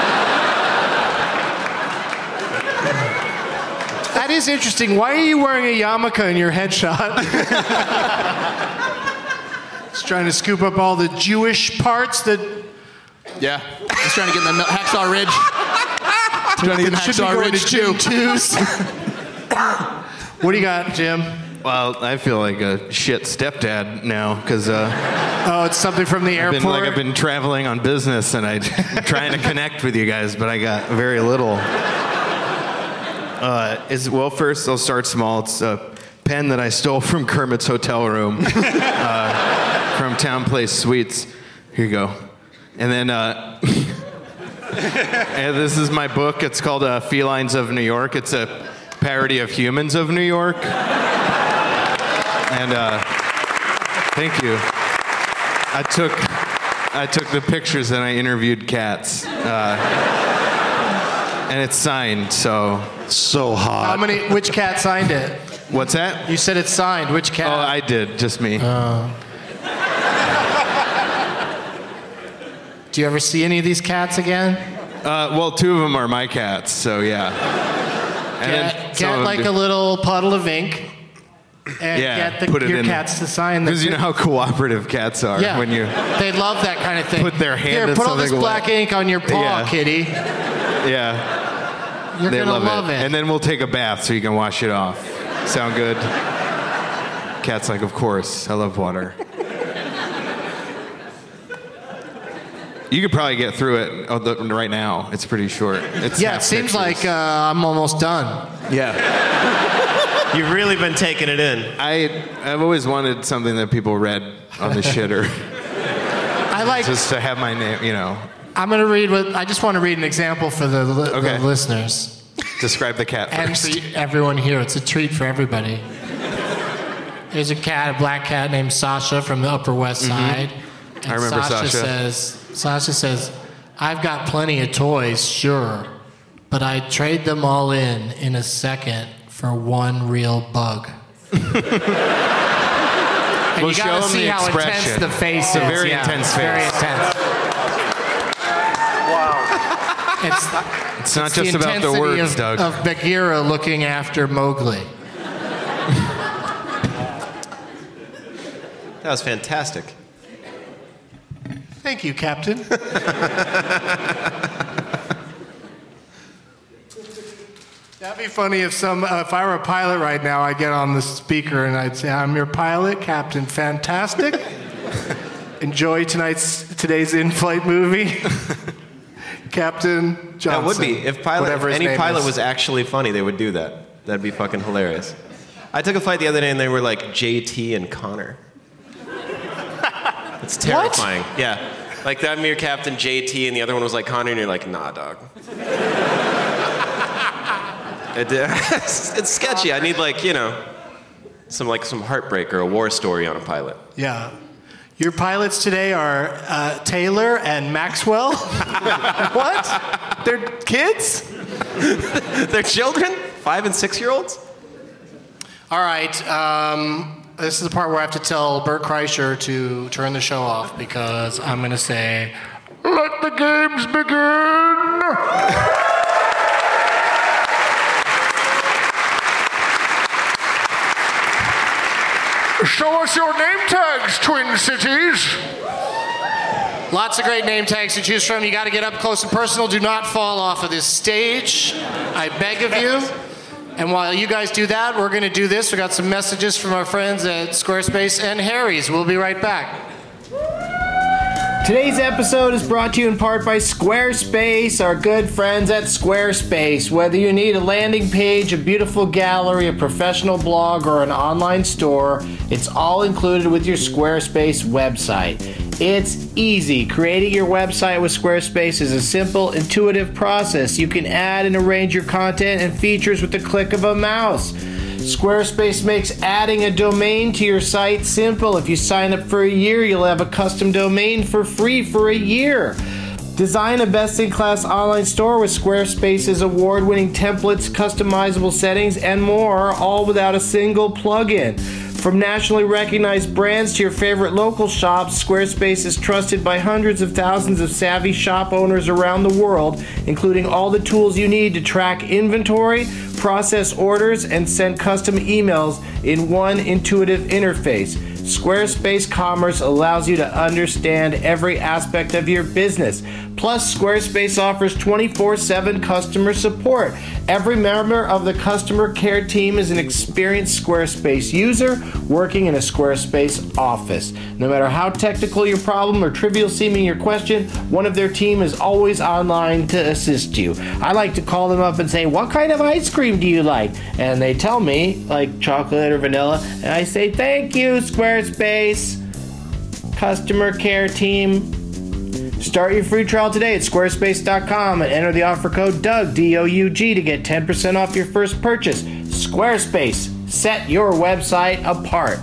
that is interesting. Why are you wearing a yarmulke in your headshot? Just trying to scoop up all the Jewish parts that... Yeah, just trying to get in the Hacksaw Ridge. Trying to get Hacksaw Ridge too. What do you got, Jim? Well, I feel like a shit stepdad now because oh, it's something from the airport. I've been traveling on business and I'm trying to connect with you guys, but I got very little. Well, first I'll start small. It's a pen that I stole from Kermit's hotel room from Town Place Suites. Here you go. And then and this is my book. It's called Felines of New York. It's a parody of Humans of New York. And thank you. I took the pictures and I interviewed cats. And it's signed, so hot. Which cat signed it? What's that? You said it's signed. Which cat? Oh, I did. Just me. Do you ever see any of these cats again? Well, 2 of them are my cats, so yeah. And get like a little puddle of ink and get your cats to sign. Because you know how cooperative cats are. Yeah. When you they love that kind of thing. Put their hand in put all something this black ink on your paw, kitty. Yeah. You're they gonna love it. And then we'll take a bath so you can wash it off. Sound good? Cat's like, of course. I love water. You could probably get through it right now. It's pretty short. It seems like I'm almost done. Yeah. You've really been taking it in. I've always wanted something that people read on the shitter. I like just to have my name, you know. I'm going to read I just want to read an example for the listeners. Describe the cat first. And for everyone here, it's a treat for everybody. There's a black cat named Sasha from the Upper West Side. And I remember Sasha says, "I've got plenty of toys, sure, but I'd trade them all in a second for one real bug." And you gotta see how intense the face is. It's a very intense face. Very intense. Wow. It's not just about the words, Doug. Of Bagheera looking after Mowgli. That was fantastic. Thank you, Captain. That'd be funny if I were a pilot right now, I'd get on the speaker and I'd say, "I'm your pilot, Captain Fantastic. Enjoy today's in-flight movie. Captain Johnson." That would be. If any pilot was actually funny, they would do that. That'd be fucking hilarious. I took a flight the other day and they were like JT and Connor. It's terrifying. What? Yeah. Like, I'm your Captain JT, and the other one was like Connor, and you're like, nah, dog. It's sketchy. I need, some heartbreak or a war story on a pilot. Yeah. Your pilots today are Taylor and Maxwell. What? They're kids? They're children? 5 and 6-year-olds? All right. This is the part where I have to tell Bert Kreischer to turn the show off because I'm going to say, "Let the games begin." Show us your name tags, Twin Cities. Lots of great name tags to choose from. You got to get up close and personal. Do not fall off of this stage. I beg of you. And while you guys do that, we're going to do this. We got some messages from our friends at Squarespace and Harry's. We'll be right back. Today's episode is brought to you in part by Squarespace, our good friends at Squarespace. Whether you need a landing page, a beautiful gallery, a professional blog, or an online store, it's all included with your Squarespace website. It's easy. Creating your website with Squarespace is a simple, intuitive process. You can add and arrange your content and features with the click of a mouse. Squarespace makes adding a domain to your site simple. If you sign up for a year, you'll have a custom domain for free for a year. Design a best-in-class online store with Squarespace's award-winning templates, customizable settings, and more, all without a single plugin. From nationally recognized brands to your favorite local shops, Squarespace is trusted by hundreds of thousands of savvy shop owners around the world, including all the tools you need to track inventory, process orders, and send custom emails in one intuitive interface. Squarespace Commerce allows you to understand every aspect of your business. Plus, Squarespace offers 24/7 customer support. Every member of the customer care team is an experienced Squarespace user working in a Squarespace office. No matter how technical your problem or trivial seeming your question, one of their team is always online to assist you. I like to call them up and say, "What kind of ice cream do you like?" And they tell me, like chocolate or vanilla, and I say, "Thank you, Squarespace customer care team." Start your free trial today at squarespace.com and enter the offer code DOUG, D-O-U-G, to get 10% off your first purchase. Squarespace, set your website apart.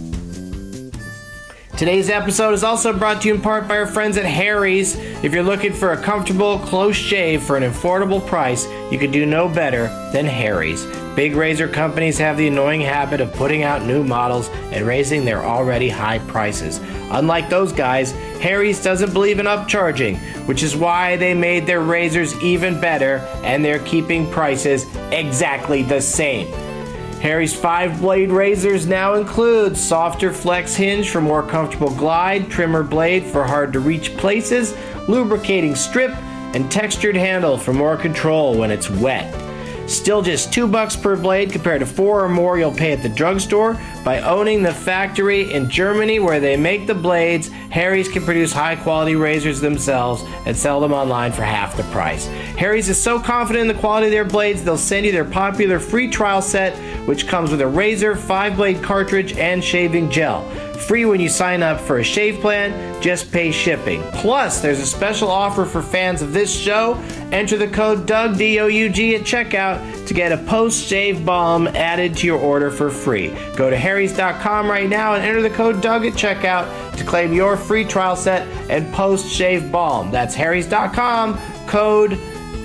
Today's episode is also brought to you in part by our friends at Harry's. If you're looking for a comfortable, close shave for an affordable price, you could do no better than Harry's. Big razor companies have the annoying habit of putting out new models and raising their already high prices. Unlike those guys, Harry's doesn't believe in upcharging, which is why they made their razors even better, and they're keeping prices exactly the same. Harry's 5-blade razors now include softer flex hinge for more comfortable glide, trimmer blade for hard-to-reach places, lubricating strip, and textured handle for more control when it's wet. Still just $2 per blade compared to 4 or more you'll pay at the drugstore. By owning the factory in Germany where they make the blades, Harry's can produce high-quality razors themselves and sell them online for half the price. Harry's is so confident in the quality of their blades, they'll send you their popular free trial set, which comes with a razor, 5-blade cartridge, and shaving gel. Free when you sign up for a shave plan, just pay shipping. Plus, there's a special offer for fans of this show. Enter the code DOUG, D-O-U-G, at checkout to get a post-shave balm added to your order for free. Go to harrys.com right now and enter the code DOUG at checkout to claim your free trial set and post-shave balm. That's harrys.com, code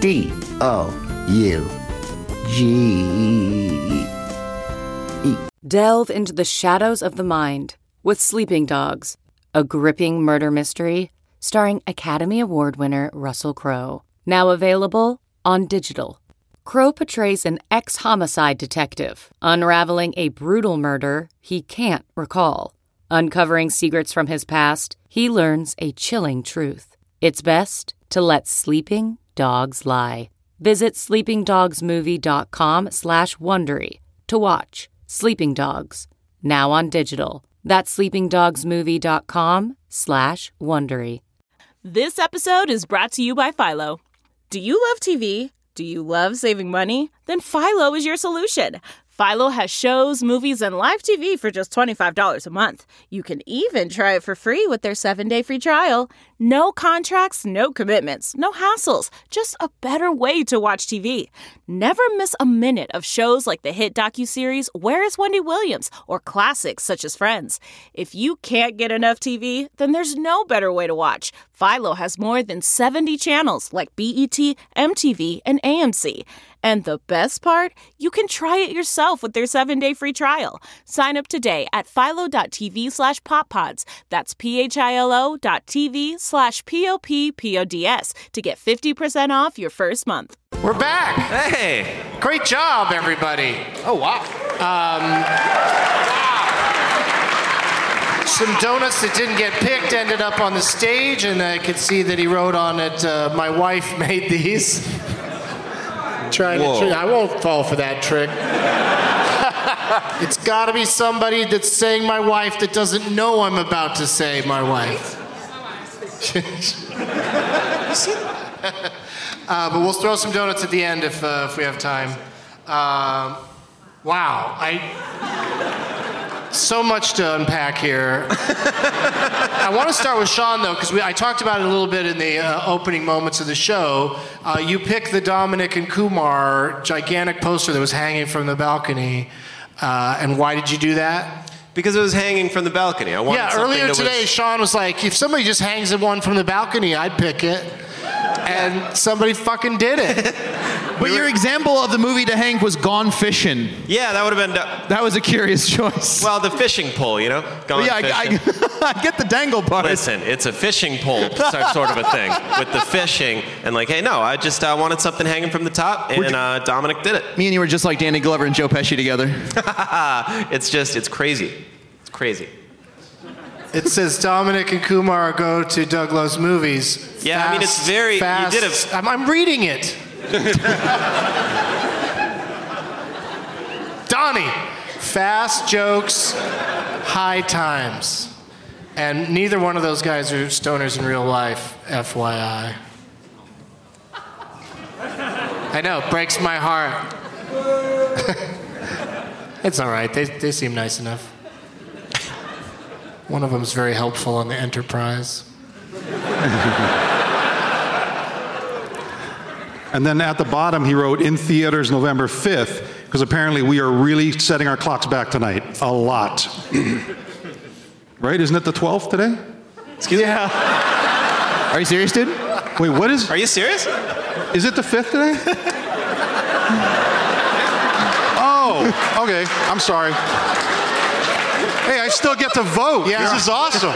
D-O-U-G. Delve into the shadows of the mind with Sleeping Dogs, a gripping murder mystery starring Academy Award winner Russell Crowe. Now available on digital. Crowe portrays an ex-homicide detective unraveling a brutal murder he can't recall. Uncovering secrets from his past, he learns a chilling truth. It's best to let sleeping dogs lie. Visit sleepingdogsmovie.com/Wondery to watch Sleeping Dogs, now on digital. That's sleepingdogsmovie.com/Wondery. This episode is brought to you by Philo. Do you love TV? Do you love saving money? Then Philo is your solution. Philo has shows, movies, and live TV for just $25 a month. You can even try it for free with their 7-day free trial. No contracts, no commitments, no hassles. Just a better way to watch TV. Never miss a minute of shows like the hit docuseries Where is Wendy Williams? Or classics such as Friends. If you can't get enough TV, then there's no better way to watch. Philo has more than 70 channels like BET, MTV, and AMC. And the best part? You can try it yourself with their 7-day free trial. Sign up today at philo.tv/poppods. That's philo.tv/POPPODS to get 50% off your first month. We're back. Hey. Great job, everybody. Oh, wow. Some donuts that didn't get picked ended up on the stage, and I could see that he wrote on it, my wife made these. I won't fall for that trick. It's got to be somebody that's saying my wife that doesn't know I'm about to say my wife. But we'll throw some donuts at the end if we have time. Wow, so much to unpack here. I want to start with Sean, though, because I talked about it a little bit in the opening moments of the show. You picked the Dominic and Kumar gigantic poster that was hanging from the balcony. And why did you do that? Because it was hanging from the balcony. I wanted something earlier that today, Sean was like, if somebody just hangs one from the balcony, I'd pick it. And somebody fucking did it. But your example of the movie to hang was Gone Fishing. Yeah, that would have been... That was a curious choice. Well, the fishing pole, you know? Gone fishing. I get the dangle part. Listen, it's a fishing pole sort of a thing with the fishing. And like, hey, no, I just wanted something hanging from the top, and Dominic did it. Me and you were just like Danny Glover and Joe Pesci together. It's crazy. It's crazy. It says Dominic and Kumar go to Doug Loves Movies. Yeah, I mean, it's very... Fast. You did I'm reading it. Donnie, fast jokes, high times. And neither one of those guys are stoners in real life, FYI. I know, it breaks my heart. It's all right, they seem nice enough. One of them's very helpful on the Enterprise. And then at the bottom, he wrote, in theaters November 5th, because apparently we are really setting our clocks back tonight. A lot. Right? Isn't it the 12th today? Excuse me? Yeah. Are you serious, dude? Wait, what is... Are you serious? Is it the 5th today? Oh, okay. I'm sorry. Hey, I still get to vote. Yeah. This is awesome.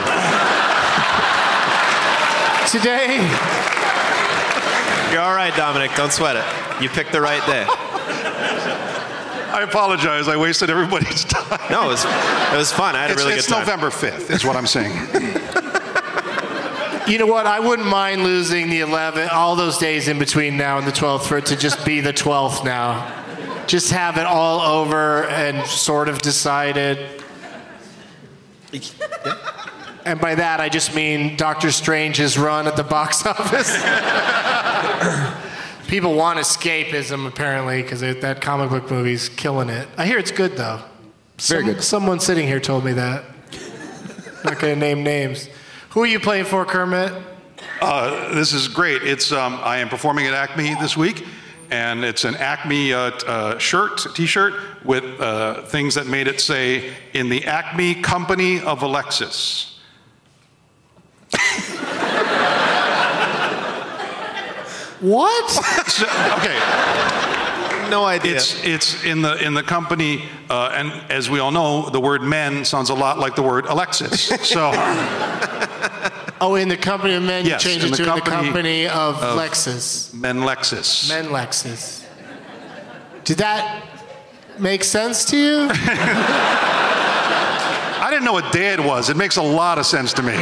Today... You're all right, Dominic. Don't sweat it. You picked the right day. I apologize. I wasted everybody's time. No, it was fun. I had a really good time. It's November 5th, is what I'm saying. You know what? I wouldn't mind losing the 11th, all those days in between now and the 12th, for it to just be the 12th now. Just have it all over and sort of decided. And by that, I just mean Doctor Strange's run at the box office. People want escapism, apparently, because that comic book movie's killing it. I hear it's good, though. Very good. Someone sitting here told me that. Not going to name names. Who are you playing for, Kermit? This is great. I am performing at Acme this week, and it's an Acme t-shirt with things that made it say, in the Acme Company of Alexis. What? Okay. No idea. It's in the company, and as we all know, the word men sounds a lot like the word Alexis. So. Oh, in the company of men, Yes, you change it to the company of Lexus. Men Lexus. Men Lexus. Did that make sense to you? I didn't know what day it was. It makes a lot of sense to me.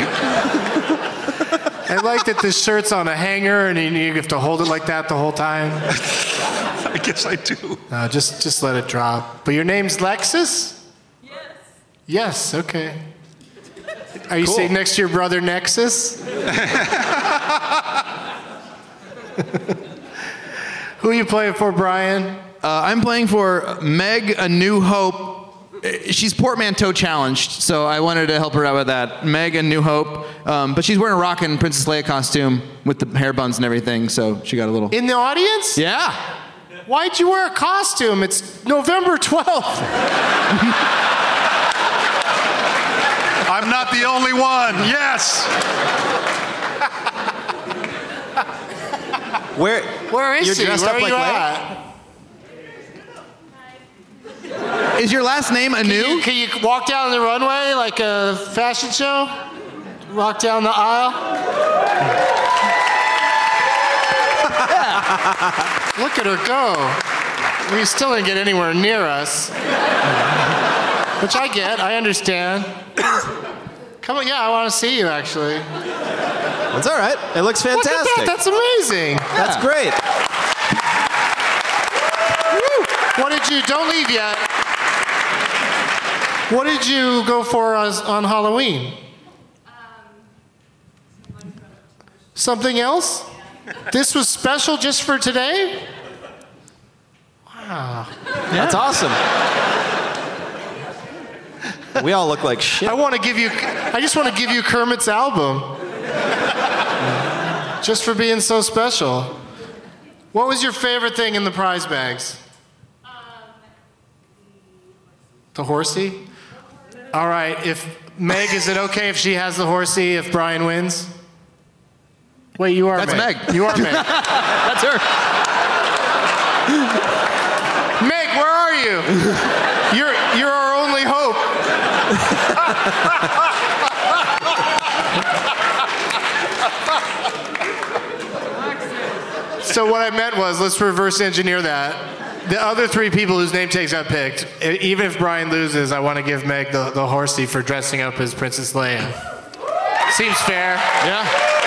I like that this shirt's on a hanger and you have to hold it like that the whole time. I guess I do. No, just let it drop. But your name's Lexus? Yes. Yes, okay. Are you sitting next to your brother Nexus? Who are you playing for, Brian? I'm playing for Meg, A New Hope. She's portmanteau challenged, so I wanted to help her out with that. Meg, A New Hope. But she's wearing a rockin' Princess Leia costume with the hair buns and everything, so she got a little... In the audience? Yeah. Why'd you wear a costume? It's November 12th. I'm not the only one. Yes. Where is you're she? dressed Where up are like you Leia? at? Is your last name Anu? Can you walk down the runway like a fashion show? Walk down the aisle? Yeah. Look at her go. We still didn't get anywhere near us. Which I get, I understand. Come on, yeah, I want to see you actually. That's all right. It looks fantastic. Look at that, that's amazing. That's great. Woo. What did you, don't leave yet. What did you go for on Halloween? Something else? This was special just for today? Wow. That's awesome. We all look like shit. I just want to give you Kermit's album. Just for being so special. What was your favorite thing in the prize bags? The horsey? All right, Meg, is it okay if she has the horsey if Brian wins? Wait, you are That's Meg. Meg. You are Meg. That's her. Meg, where are you? You're our only hope. So what I meant was, let's reverse engineer that. The other three people whose name tags got picked, even if Brian loses, I want to give Meg the horsey for dressing up as Princess Leia. Seems fair. Yeah.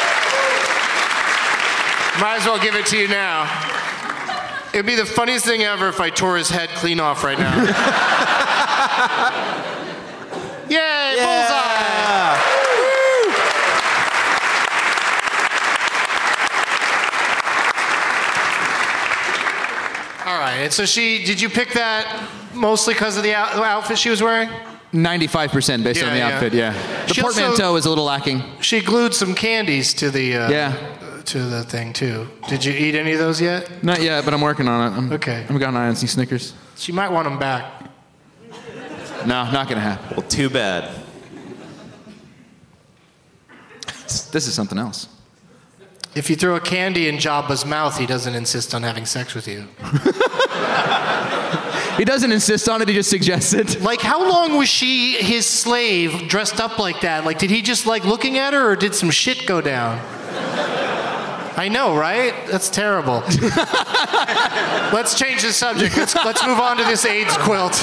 Might as well give it to you now. It'd be the funniest thing ever if I tore his head clean off right now. Yay, bullseye! All right, and so did you pick that mostly because of the outfit she was wearing? 95% based on the outfit, yeah. The portmanteau is a little lacking. She glued some candies to the to the thing too. Did you eat any of those yet? Not yet, but I'm working on it. Okay. I've got an eye on some Snickers. She might want them back. No, not gonna happen. Well, too bad. This is something else. If you throw a candy in Jabba's mouth, he doesn't insist on having sex with you. He doesn't insist on it, he just suggests it. Like, how long was she his slave dressed up like that? Like, did he just like looking at her, or did some shit go down? I know, right? That's terrible. Let's change the subject. Let's move on to this AIDS quilt.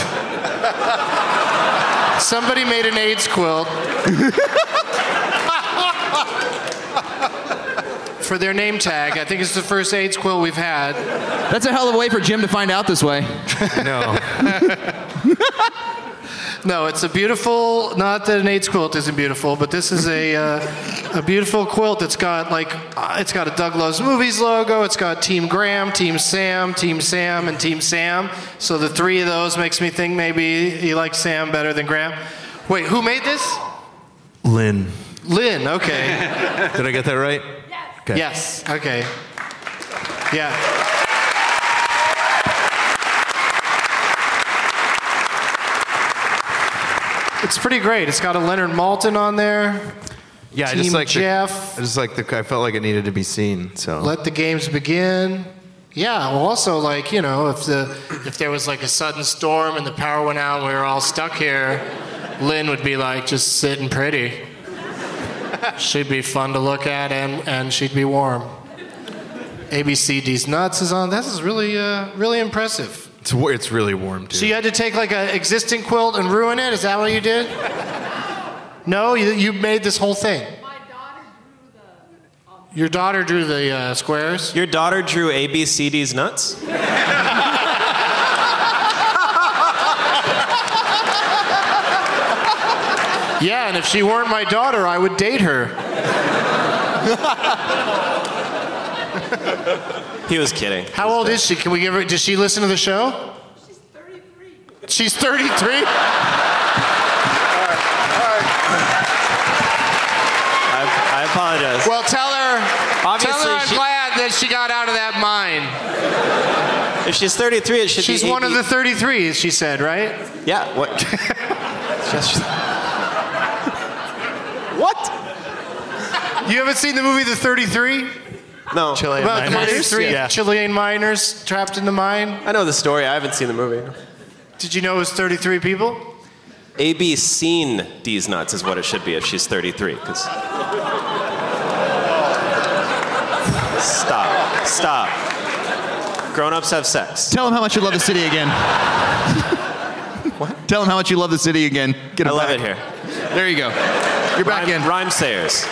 Somebody made an AIDS quilt. For their name tag. I think it's the first AIDS quilt we've had. That's a hell of a way for Jim to find out this way. No. No, it's a beautiful, not that an AIDS quilt isn't beautiful, but this is a beautiful quilt that's got it's got a Doug Loves Movies logo, it's got Team Graham, Team Sam, and Team Sam. So the three of those makes me think maybe he likes Sam better than Graham. Wait, who made this? Lynn, okay. Did I get that right? Okay. Yes, okay. Yeah. It's pretty great. It's got a Leonard Maltin on there. Yeah, Team I just like Jeff. I felt like it needed to be seen. So Let the games begin. Yeah, well, also, if there was like a sudden storm and the power went out and we were all stuck here, Lynn would be like just sitting pretty. She'd be fun to look at and she'd be warm. ABCD's Nuts is on. This is really, really impressive. It's really warm too. So you had to take like an existing quilt and ruin it? Is that what you did? No, you made this whole thing. Your daughter drew the squares? Your daughter drew ABCD's Nuts? Yeah, and if she weren't my daughter, I would date her. He was kidding. How old is she? Can we give her? Does she listen to the show? She's 33. She's 33? I apologize. Well, tell her Obviously, I'm glad that she got out of that mine. If she's 33, it should be. She's one of the 33, she said, right? Yeah. What? What? You haven't seen the movie The 33? No. Chilean miners? Chilean miners trapped in the mine? I know the story. I haven't seen the movie. Did you know it was 33 people? AB seen D's Nuts is what it should be if she's 33. Cause... Stop. Grown-ups have sex. Tell him how much you love the city again. What? Tell him how much you love the city again. Get him I love back. it here. There you go. You're back in. Rhyme sayers.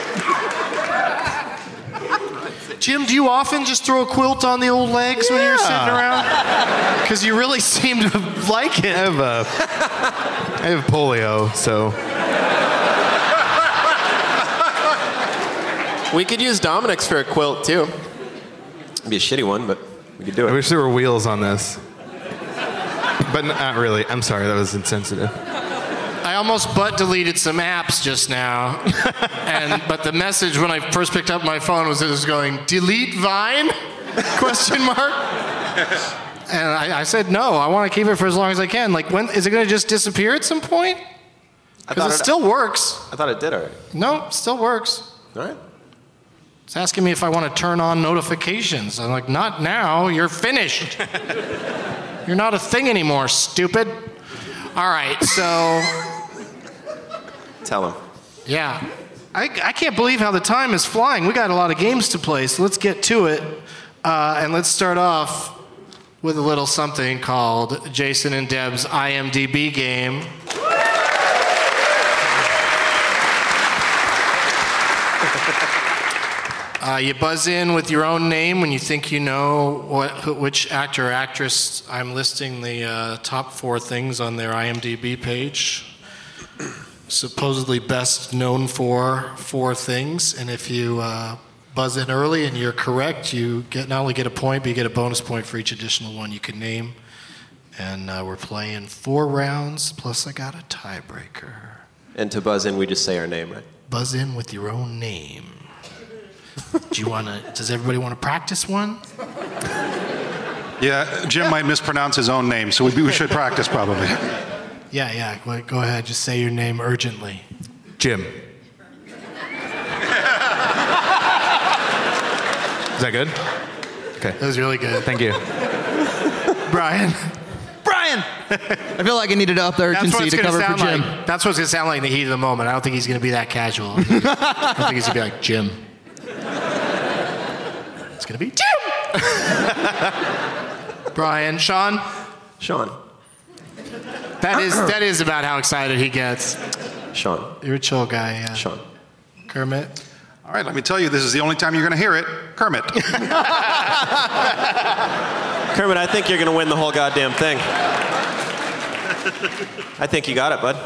Jim, do you often just throw a quilt on the old legs when you're sitting around? Because you really seem to like it. I have polio, so. We could use Dominic's for a quilt, too. It'd be a shitty one, but we could do it. I wish there were wheels on this. But not really. I'm sorry, that was insensitive. I almost butt deleted some apps just now, but the message when I first picked up my phone was going, delete Vine? Question mark. And I said no. I want to keep it for as long as I can. Like, when is it going to just disappear at some point? Because it still works. I thought it did already. No, it still works. All right. It's asking me if I want to turn on notifications. I'm like, not now. You're finished. You're not a thing anymore, stupid. All right, so. Tell him. Yeah. I can't believe how the time is flying. We got a lot of games to play, so let's get to it. And let's start off with a little something called Jason and Deb's IMDb game. You buzz in with your own name when you think you know which actor or actress. I'm listing the top 4 things on their IMDb page. Supposedly best known for 4 things. And if you buzz in early and you're correct, you not only get a point, but you get a bonus point for each additional one you can name. And we're playing 4 rounds, plus I got a tiebreaker. And to buzz in, we just say our name, right? Buzz in with your own name. Does everybody want to practice one? Yeah, Jim might mispronounce his own name, so we should practice probably. Yeah. Go ahead. Just say your name urgently. Jim. Is that good? Okay. That was really good. Thank you. Brian. I feel like I needed to up the urgency to cover for Jim. That's what it's going to sound like in the heat of the moment. I don't think he's going to be that casual. I think he's going to be like, Jim. It's going to be Jim. Brian. Sean. That is about how excited he gets. Sean. You're a chill guy, yeah. Sean. Kermit. All right, let me tell you, this is the only time you're going to hear it. Kermit. Kermit, I think you're going to win the whole goddamn thing. I think you got it, bud.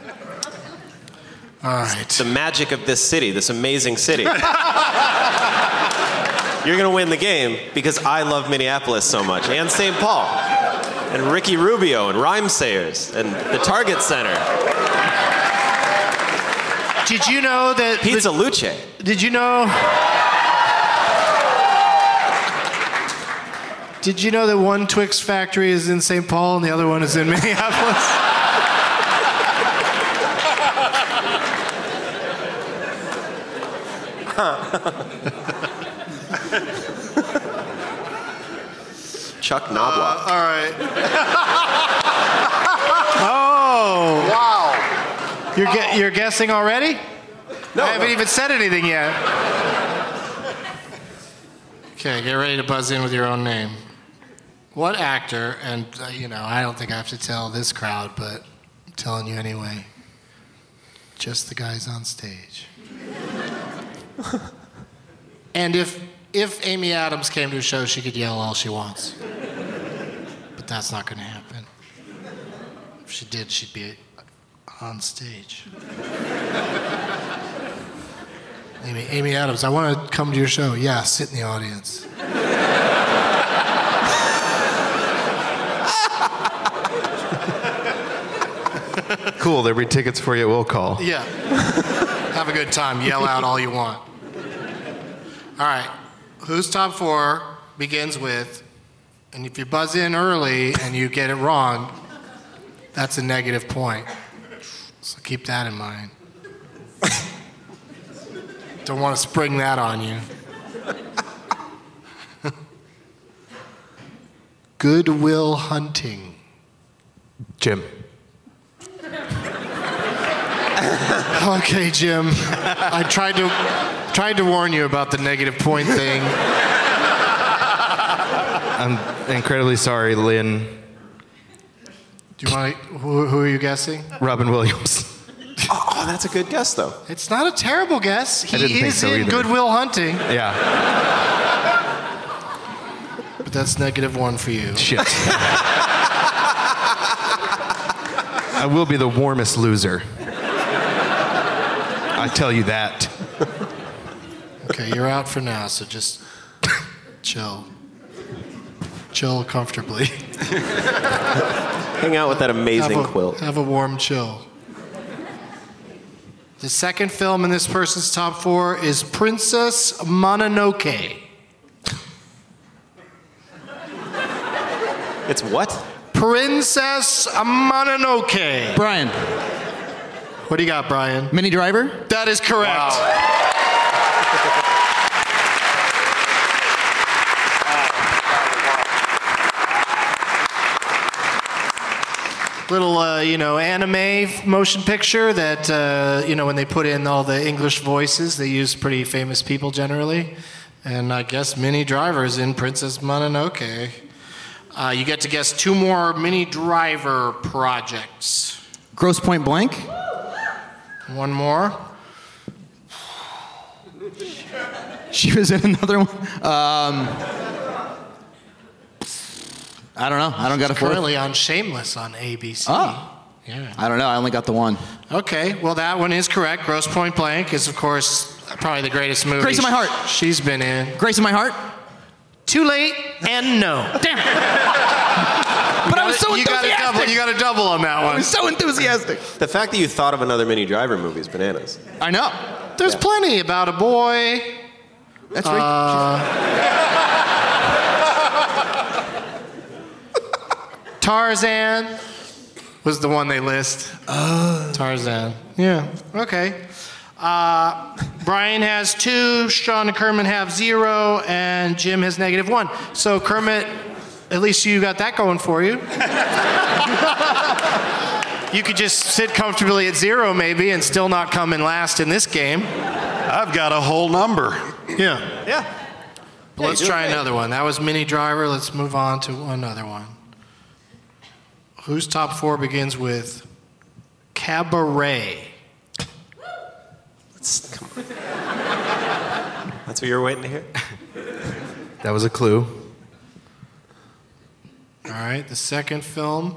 All right. It's the magic of this city, this amazing city. You're going to win the game because I love Minneapolis so much, and St. Paul, and Ricky Rubio, and Rhymesayers, and the Target Center. Did you know that... Pizza Luce. Did you know... Did you know that one Twix factory is in St. Paul and the other one is in Minneapolis? Chuck Knobloch. All right. Oh. Wow. You're guessing already? No, I haven't even said anything yet. Okay, get ready to buzz in with your own name. What actor, and I don't think I have to tell this crowd, but I'm telling you anyway, just the guys on stage. And if Amy Adams came to a show, she could yell all she wants. But that's not going to happen. If she did, she'd be on stage. Amy Adams, I want to come to your show. Yeah, sit in the audience. Cool, there'll be tickets for you at Will Call. Yeah. Have a good time. Yell out all you want. All right. Whose top 4 begins with, and if you buzz in early and you get it wrong, that's a negative point. So keep that in mind. Don't want to spring that on you. Good Will Hunting. Jim. Okay, Jim. I tried to warn you about the negative point thing. I'm incredibly sorry, Lynn. Do you want to, who are you guessing? Robin Williams. Oh, that's a good guess, though. It's not a terrible guess. He didn't think is so in either. Good Will Hunting. Yeah. But that's -1 for you. Shit. I will be the warmest loser. I tell you that. Okay. Okay, you're out for now, so just chill. Chill comfortably. Hang out with that amazing quilt. Have a warm chill. The second film in this person's top 4 is Princess Mononoke. It's what? Princess Mononoke. Brian. What do you got, Brian? Minnie Driver? That is correct. Little, anime motion picture that, when they put in all the English voices, they use pretty famous people generally. And I guess Minnie Driver's in Princess Mononoke. You get to guess 2 more Minnie Driver projects. Grosse Point Blank? 1 more. She was in another one. I don't know. I don't got a 4th. Currently on Shameless on ABC. Oh. Yeah. I don't know. I only got the 1. Okay, well, that one is correct. Grosse Point Blank is, of course, probably the greatest movie Grace in My Heart. she's been in. Grace in My Heart? Too late and no. Damn it. But I was so enthusiastic. You got a double on that one. I was so enthusiastic. The fact that you thought of another Minnie Driver movie is bananas. I know. There's plenty about a boy. That's right. Tarzan was the one they list. Tarzan. Yeah. Okay. Brian has 2, Sean and Kermit have 0, and Jim has -1. So Kermit, at least you got that going for you. You could just sit comfortably at 0 maybe and still not come in last in this game. I've got a whole number. Yeah. Yeah. But let's try another one. That was Minnie Driver. Let's move on to another one. Whose top 4 begins with Cabaret? Come on. That's what you were waiting to hear? That was a clue. All right, the second film.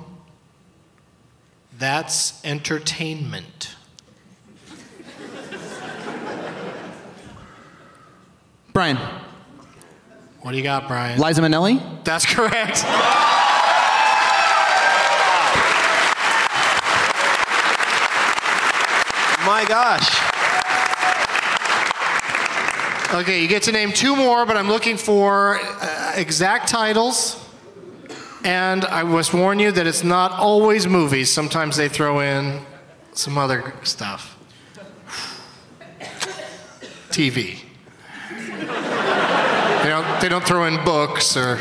That's Entertainment. Brian. What do you got, Brian? Liza Minnelli? That's correct. My gosh. Okay, you get to name 2 more, but I'm looking for exact titles. And I must warn you that it's not always movies. Sometimes they throw in some other stuff. TV. They don't throw in books or...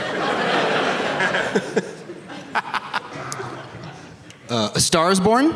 A Star is Born?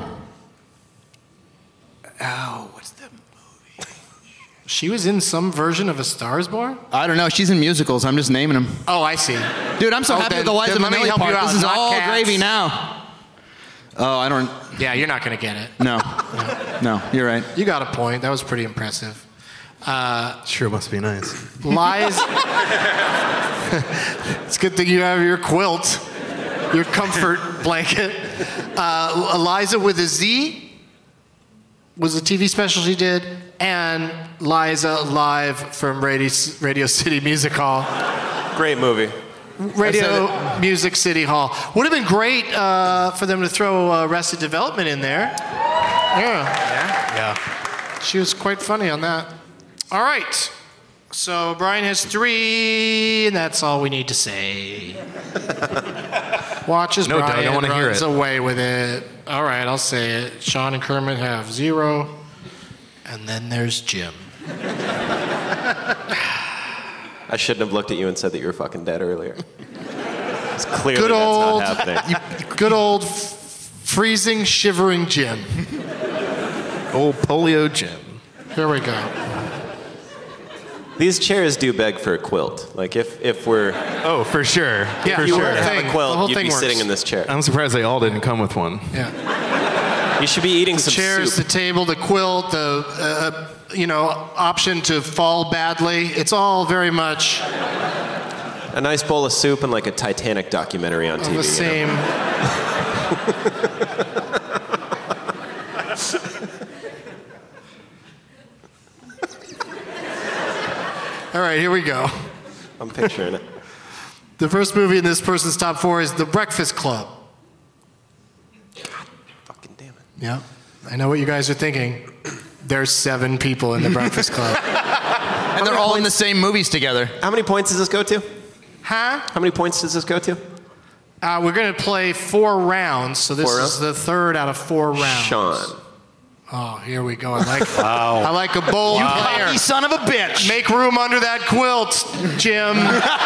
Oh, what's the movie? She was in some version of A Star is Born? I don't know. She's in musicals. I'm just naming them. Oh, I see. Dude, I'm so happy with the Liza let me Minnelli help you part. out. This is Not all Cats. gravy now. Oh, I don't... Yeah, you're not going to get it. No. No, you're right. You got a point. That was pretty impressive. Sure must be nice. Lies. It's a good thing you have your quilt, your comfort blanket. Eliza with a Z was a TV special she did, and Liza Live from Radio City Music Hall. Great movie. Radio Music City Hall. Would have been great for them to throw Arrested Development in there. Yeah. She was quite funny on that. All right. So Brian has 3, and that's all we need to say. Watch as No, Doug, Brian I wanna hear runs it. away with it. All right, I'll say it. Sean and Kermit have 0, and then there's Jim. I shouldn't have looked at you and said that you were fucking dead earlier. It's clearly Good old, that's not happening. good old freezing, shivering Jim. Old polio Jim. Here we go. These chairs do beg for a quilt. Like if we're Oh, for sure. Yeah, for if you sure. were to have a The quilt, whole you'd thing be works. sitting in this chair. I'm surprised they all didn't come with one. Yeah. You should be eating some Chairs, soup. the table, the quilt, the option to fall badly. It's all very much A nice bowl of soup and like a Titanic documentary on of TV. the same. we go. I'm picturing it. The first movie in this person's top 4 is The Breakfast Club. Fucking damn it. Yep. I know what you guys are thinking. There's 7 people in The Breakfast Club. And they're all in the same movies together. How many points does this go to? Huh? How many points does this go to? We're going to play 4 rounds, so this is the third out of 4 rounds. Sean. Oh, here we go. I like a bold player. You cocky son of a bitch. Make room under that quilt, Jim.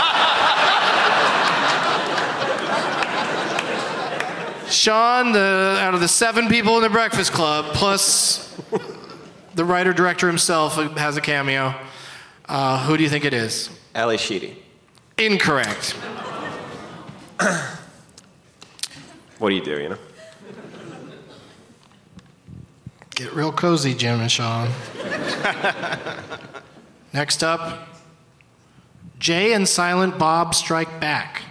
Sean, out of the 7 people in The Breakfast Club, plus the writer-director himself has a cameo. Who do you think it is? Ali Sheedy. Incorrect. What do you do, you know? Get real cozy, Jim and Sean. Next up, Jay and Silent Bob Strike Back.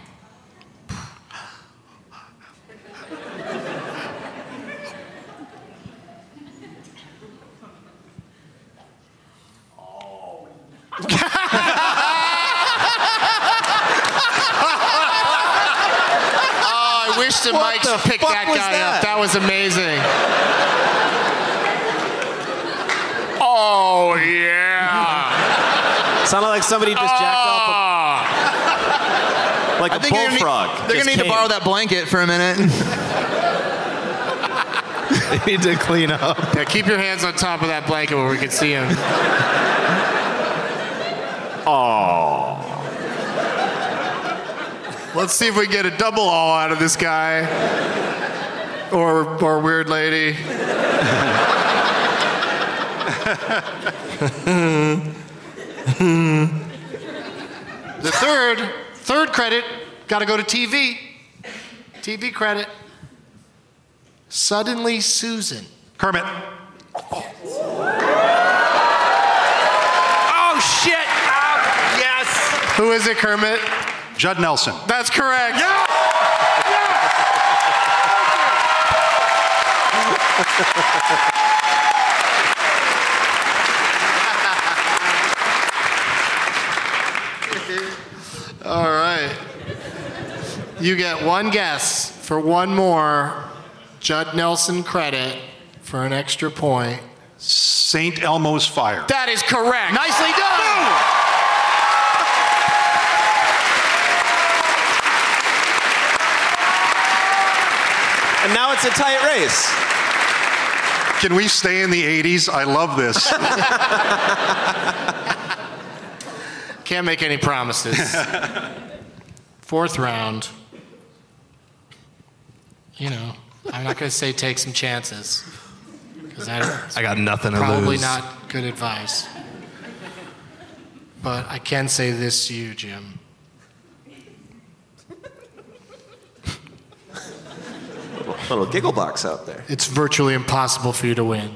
I wish the mics picked that guy up. That was amazing. Oh, yeah. Sounded like somebody just jacked off like a bullfrog. They're going to need to borrow that blanket for a minute. They need to clean up. Yeah, keep your hands on top of that blanket where we can see him. Oh. Let's see if we get a double all out of this guy. Or weird lady. The third credit, got to go to TV. TV credit. Suddenly Susan. Kermit. Oh, shit. Oh, yes. Who is it, Kermit? Judd Nelson. That's correct. Yeah. All right. You get one guess for one more Judd Nelson credit for an extra point. St. Elmo's Fire. That is correct. Nicely done. And now it's a tight race. Can we stay in the 80s? I love this. Can't make any promises. 4th round. You know, I'm not going to say take some chances. Because I got nothing to probably lose. not good advice. But I can say this to you, Jim. Little giggle box out there. It's virtually impossible for you to win.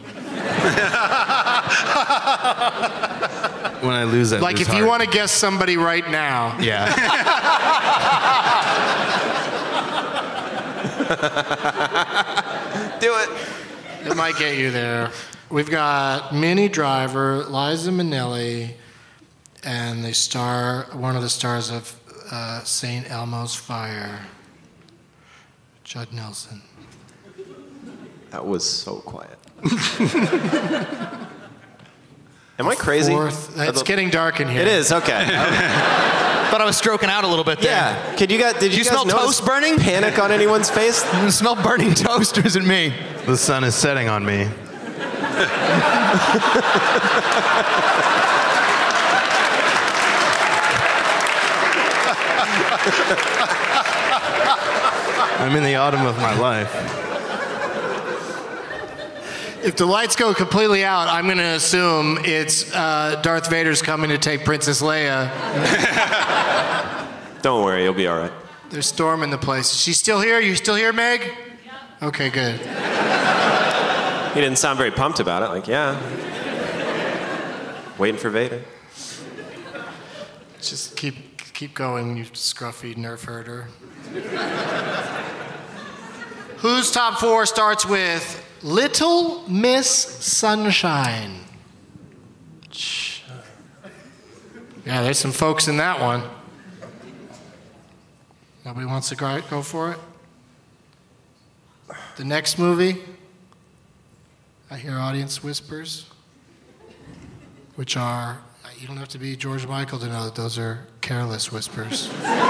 When I lose, I like lose if you hard. want to guess somebody right now. Yeah. Do it. It might get you there. We've got Minnie Driver, Liza Minnelli, and one of the stars of St. Elmo's Fire, Judd Nelson. That was so quiet. Am I crazy? It's getting dark in here. It is, okay. Thought I was stroking out a little bit there. Yeah. Did you guys smell notice toast burning? Panic on anyone's face? You smell burning toast, or is it me? The sun is setting on me. I'm in the autumn of my life. If the lights go completely out, I'm going to assume it's Darth Vader's coming to take Princess Leia. Don't worry, you'll be all right. They're storming the place. Is she still here? You still here, Meg? Yeah. Okay, good. He didn't sound very pumped about it. Like, yeah. Waiting for Vader. Just keep going, you scruffy nerf herder. Whose top 4 starts with Little Miss Sunshine? Yeah, there's some folks in that one. Nobody wants to go for it? The next movie, I hear audience whispers, which are, you don't have to be George Michael to know that those are careless whispers.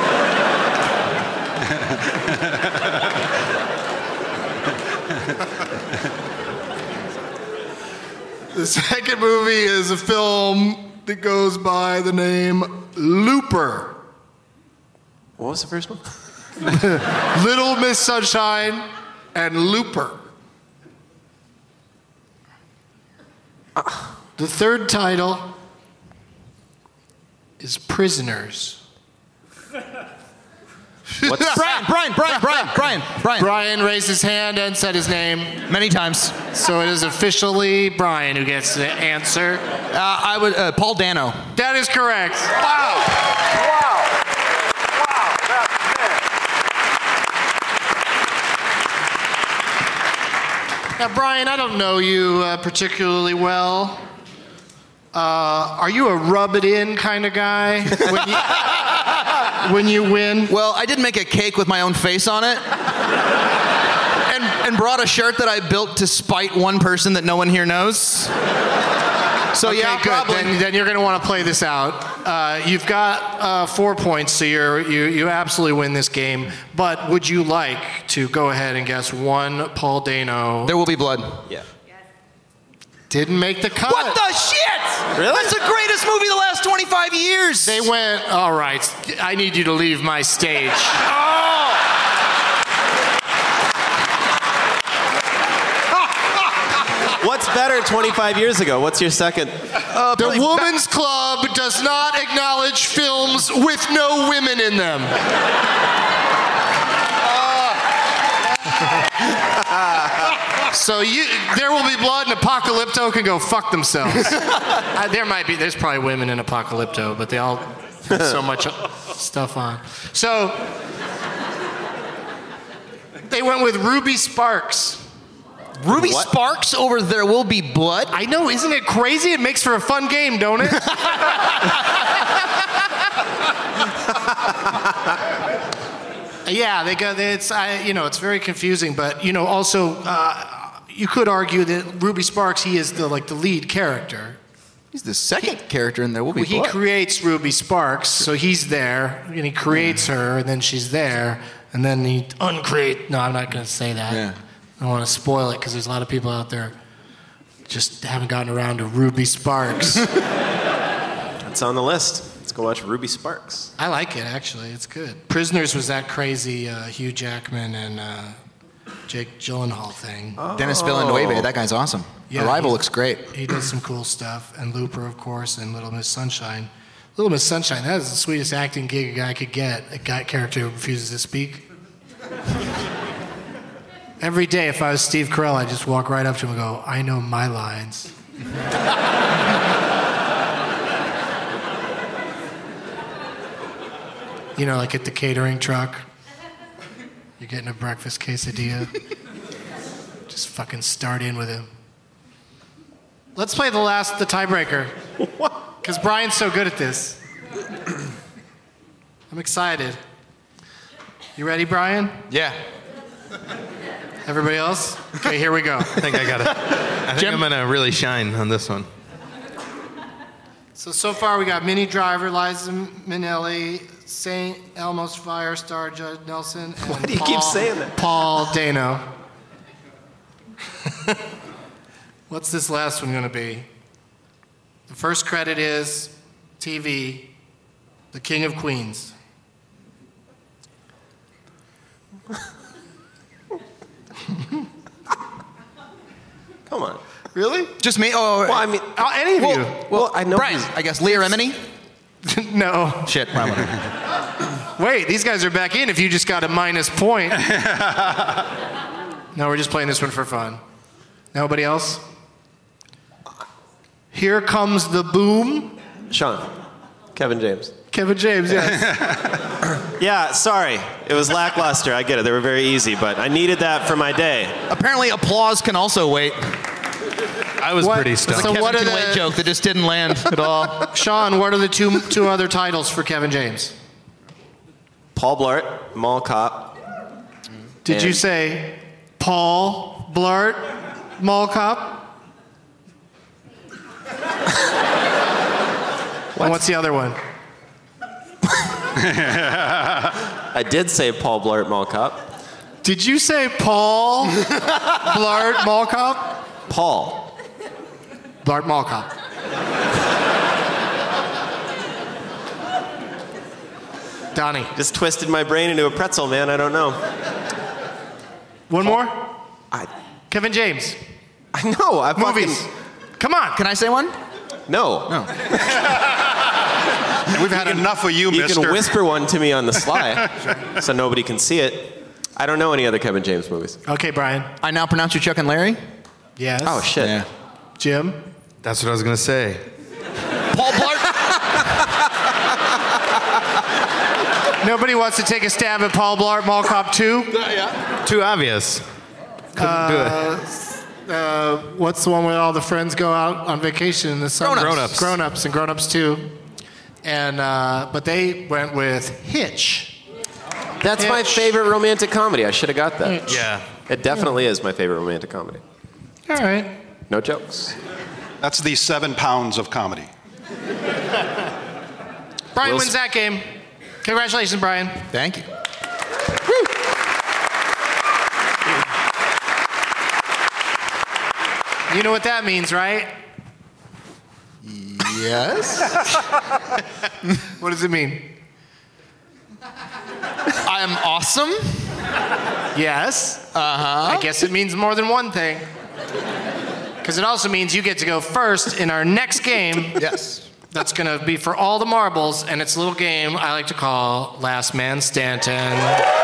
The second movie is a film that goes by the name Looper. What was the first one? Little Miss Sunshine and Looper. The third title is Prisoners. What's Brian. Brian raised his hand and said his name many times. So it is officially Brian who gets the answer. I would Paul Dano. That is correct. Now, Brian, I don't know you particularly well. Are you a rub-it-in kind of guy when you win? Well, I did make a cake with my own face on it. And brought a shirt that I built to spite one person that no one here knows. So okay, yeah, good. probably. Then you're going to want to play this out. You've got 4 points, so you absolutely win this game. But would you like to go ahead and guess one Paul Dano? There Will Be Blood. Yeah. Didn't make the cut. What the shit? Really? That's the greatest movie of the last 25 years. They went, all right, I need you to leave my stage. What's better 25 years ago? What's your second? The Women's Club does not acknowledge films with no women in them. So There Will Be Blood and Apocalypto can go fuck themselves. There's probably women in Apocalypto, but they all have so much stuff on. So they went with Ruby Sparks. Ruby Sparks over There Will Be Blood? I know, isn't it crazy? It makes for a fun game, don't it? Yeah, it's very confusing, but also you could argue that Ruby Sparks, he is the lead character. He's the second character in There Will Be Blood. He creates Ruby Sparks, so he's there, and he creates her, and then she's there, and then he uncreate. No, I'm not going to say that. Yeah. I don't want to spoil it because there's a lot of people out there just haven't gotten around to Ruby Sparks. It's on the list. Let's go watch Ruby Sparks. I like it, actually. It's good. Prisoners was that crazy Hugh Jackman and Jake Gyllenhaal thing. Oh. Dennis Villeneuve, that guy's awesome. Yeah, Arrival looks great. He does some cool stuff. And Looper, of course, and Little Miss Sunshine. Little Miss Sunshine, that is the sweetest acting gig a guy could get. A guy character who refuses to speak. Every day, if I was Steve Carell, I'd just walk right up to him and go, I know my lines. Like at the catering truck, you're getting a breakfast quesadilla. Just fucking start in with him. Let's play the tiebreaker. Because Brian's so good at this. I'm excited. You ready, Brian? Yeah. Everybody else? Okay, here we go. I think I got it. I think I'm going to really shine on this one. So far we got Minnie Driver, Liza Minnelli, St. Elmo's Fire star Judd Nelson, and Why do you keep saying that? Paul Dano. What's this last one going to be? The first credit is TV, The King of Queens. Come on. Really? Just me? Oh, well, I mean, any of you. Well, I know. Brian, I guess. Leah Remini? No. Shit. Wait, these guys are back in if you just got a minus point. No, we're just playing this one for fun. Nobody else? Here Comes the Boom. Sean. Kevin James. Kevin James, yes. Yeah, sorry. It was lackluster. I get it. They were very easy, but I needed that for my day. Apparently, applause can also wait. I was pretty stoned. It's a Kevin Conway joke that just didn't land at all. Sean, what are the two other titles for Kevin James? Paul Blart, Mall Cop. Did you say Paul Blart, Mall Cop? And what's the other one? I did say Paul Blart, Mall Cop. Did you say Paul Blart, Mall Cop? Paul Blart, Mall Cop. Donnie. Just twisted my brain into a pretzel, man. I don't know. One more? Kevin James. I know. I've Movies. Come on. Can I say one? No. We've had enough of you, mister. You can whisper one to me on the sly so nobody can see it. I don't know any other Kevin James movies. Okay, Brian. I now pronounce you Chuck and Larry? Yes. Oh, shit. Yeah. Jim. That's what I was going to say. Paul Blart? Nobody wants to take a stab at Paul Blart, Mall Cop 2? Yeah. Too obvious. Couldn't do it. What's the one where all the friends go out on vacation in the summer? Grown-Ups. Grown-Ups and Grown-Ups 2. And, but they went with Hitch. That's my favorite romantic comedy. I should have got that. Yeah. It definitely is my favorite romantic comedy. All right. No jokes. That's the 7 pounds of comedy. Brian wins that game. Congratulations, Brian. Thank you. You know what that means, right? Yes. What does it mean? I am awesome. Yes. I guess it means more than one thing. Because it also means you get to go first in our next game. Yes. That's going to be for all the marbles, and it's a little game I like to call Last Man Stanton.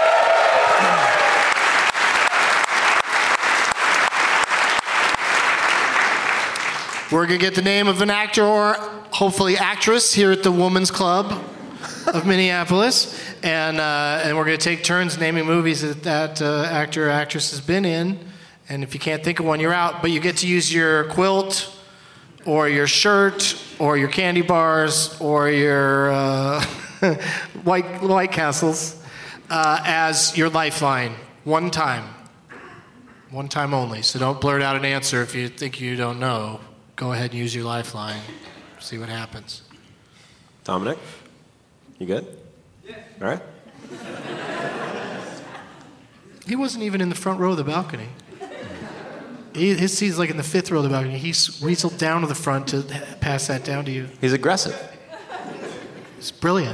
We're going to get the name of an actor or hopefully actress here at the Women's Club of Minneapolis, and we're going to take turns naming movies that actor or actress has been in. And if you can't think of one, you're out. But you get to use your quilt or your shirt or your candy bars or your White Castles as your lifeline. One time. One time only. So don't blurt out an answer if you think you don't know. Go ahead and use your lifeline. See what happens. Dominic, you good? Yeah. All right. He wasn't even in the front row of the balcony. His seat's like in the 5th row of the balcony. He weaseled down to the front to pass that down to you. He's aggressive. It's brilliant.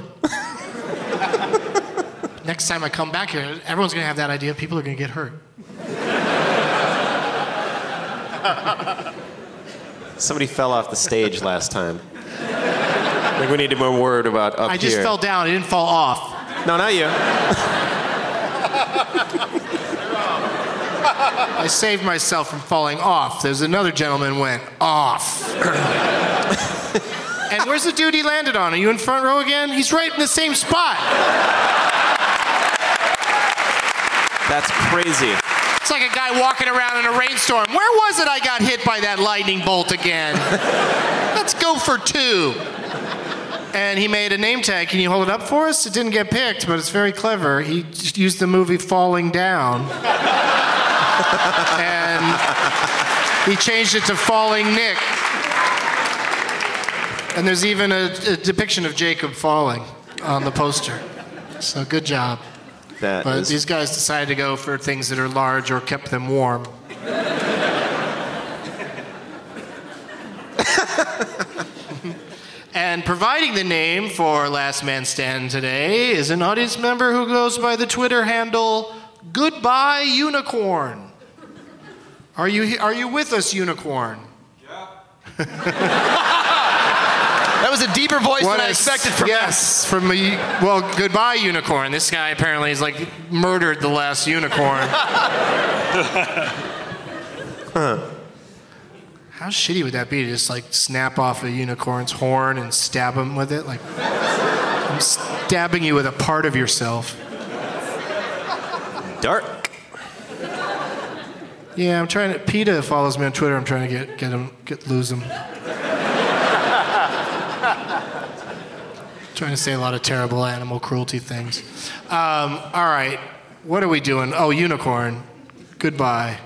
Next time I come back here, everyone's going to have that idea. People are going to get hurt. Somebody fell off the stage last time. I think we need to more word about up here. I just fell down. I didn't fall off. No, not you. I saved myself from falling off. There's another gentleman went off. And where's the dude he landed on? Are you in front row again? He's right in the same spot. That's crazy. It's like a guy walking around in a rainstorm. Where was it I got hit by that lightning bolt again? Let's go for 2. And he made a name tag. Can you hold it up for us? It didn't get picked, but it's very clever. He just used the movie Falling Down. And he changed it to Falling Nick. And there's even a depiction of Jacob falling on the poster. So good job. But these guys decided to go for things that are large or kept them warm. And providing the name for Last Man Stand today is an audience member who goes by the Twitter handle Goodbye Unicorn. Are you with us, Unicorn? Yeah. That was a deeper voice than I expected from Yes, well, Goodbye Unicorn. This guy apparently has like murdered the last unicorn. How shitty would that be to just like snap off a unicorn's horn and stab him with it? Like, I'm stabbing you with a part of yourself. Dark. Yeah, I'm trying to. PETA follows me on Twitter. I'm trying to lose him. Trying to say a lot of terrible animal cruelty things. All right, what are we doing? Oh, unicorn. Goodbye.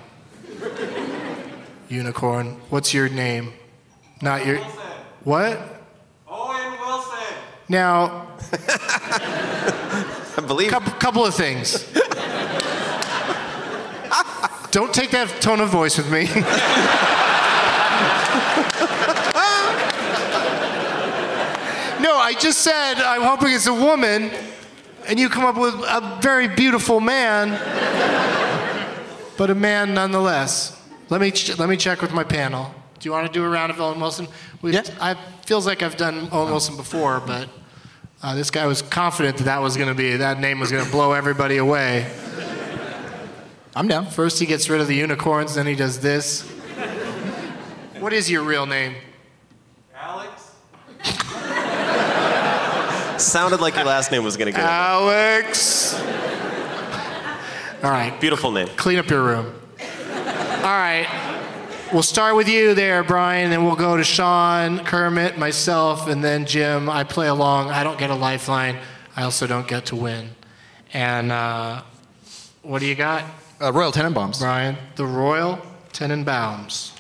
Unicorn. What's your name? Not your. Wilson. What? Owen Wilson. Now. I believe. Couple of things. Don't take that tone of voice with me. No, I just said I'm hoping it's a woman, and you come up with a very beautiful man, but a man nonetheless. Let me check with my panel. Do you want to do a round of Owen Wilson? Yeah. I feels like I've done Owen Wilson before, but this guy was confident that name was going to blow everybody away. I'm down. First he gets rid of the unicorns, then he does this. What is your real name? Alex. Sounded like your last name was going to get it. Alex. All right. Beautiful name. Clean up your room. All right. We'll start with you there, Brian, then we'll go to Sean, Kermit, myself, and then Jim. I play along. I don't get a lifeline. I also don't get to win. And what do you got? Royal Tenenbaums. Brian, the Royal Tenenbaums.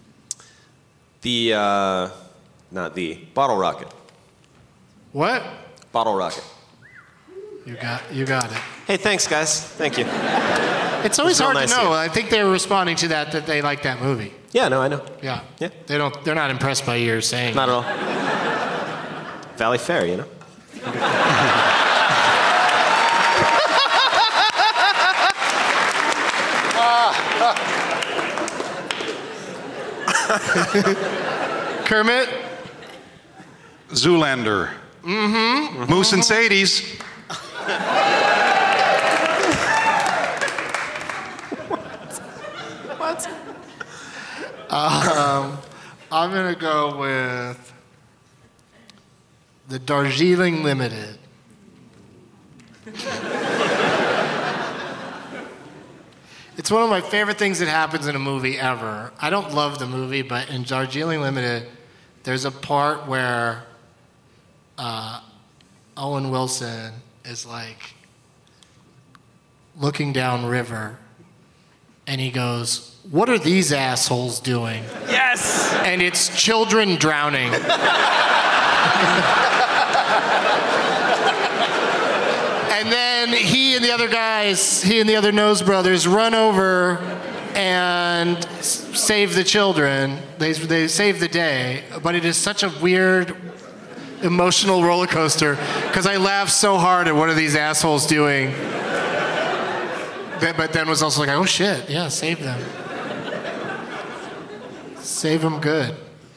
Not the Bottle Rocket. What? Bottle Rocket. You got it. Hey, thanks, guys. Thank you. It's always hard nice to know. of you. I think they were responding to that they like that movie. Yeah, no, I know. Yeah. Yeah. They're not impressed by your saying. Not at all. Valley Fair, you know? Kermit? Zoolander. Mm-hmm. Moose and Sadie's. What? I'm going to go with the Darjeeling Limited. It's one of my favorite things that happens in a movie ever. I don't love the movie, but in Darjeeling Limited, there's a part where Owen Wilson is like looking down river, and he goes, "What are these assholes doing?" Yes! And it's children drowning. And then he and the other Nose brothers run over and save the children. They save the day, but it is such a weird, emotional roller coaster because I laughed so hard at what are these assholes doing. But then was also like, oh shit, yeah, save them. Save them good.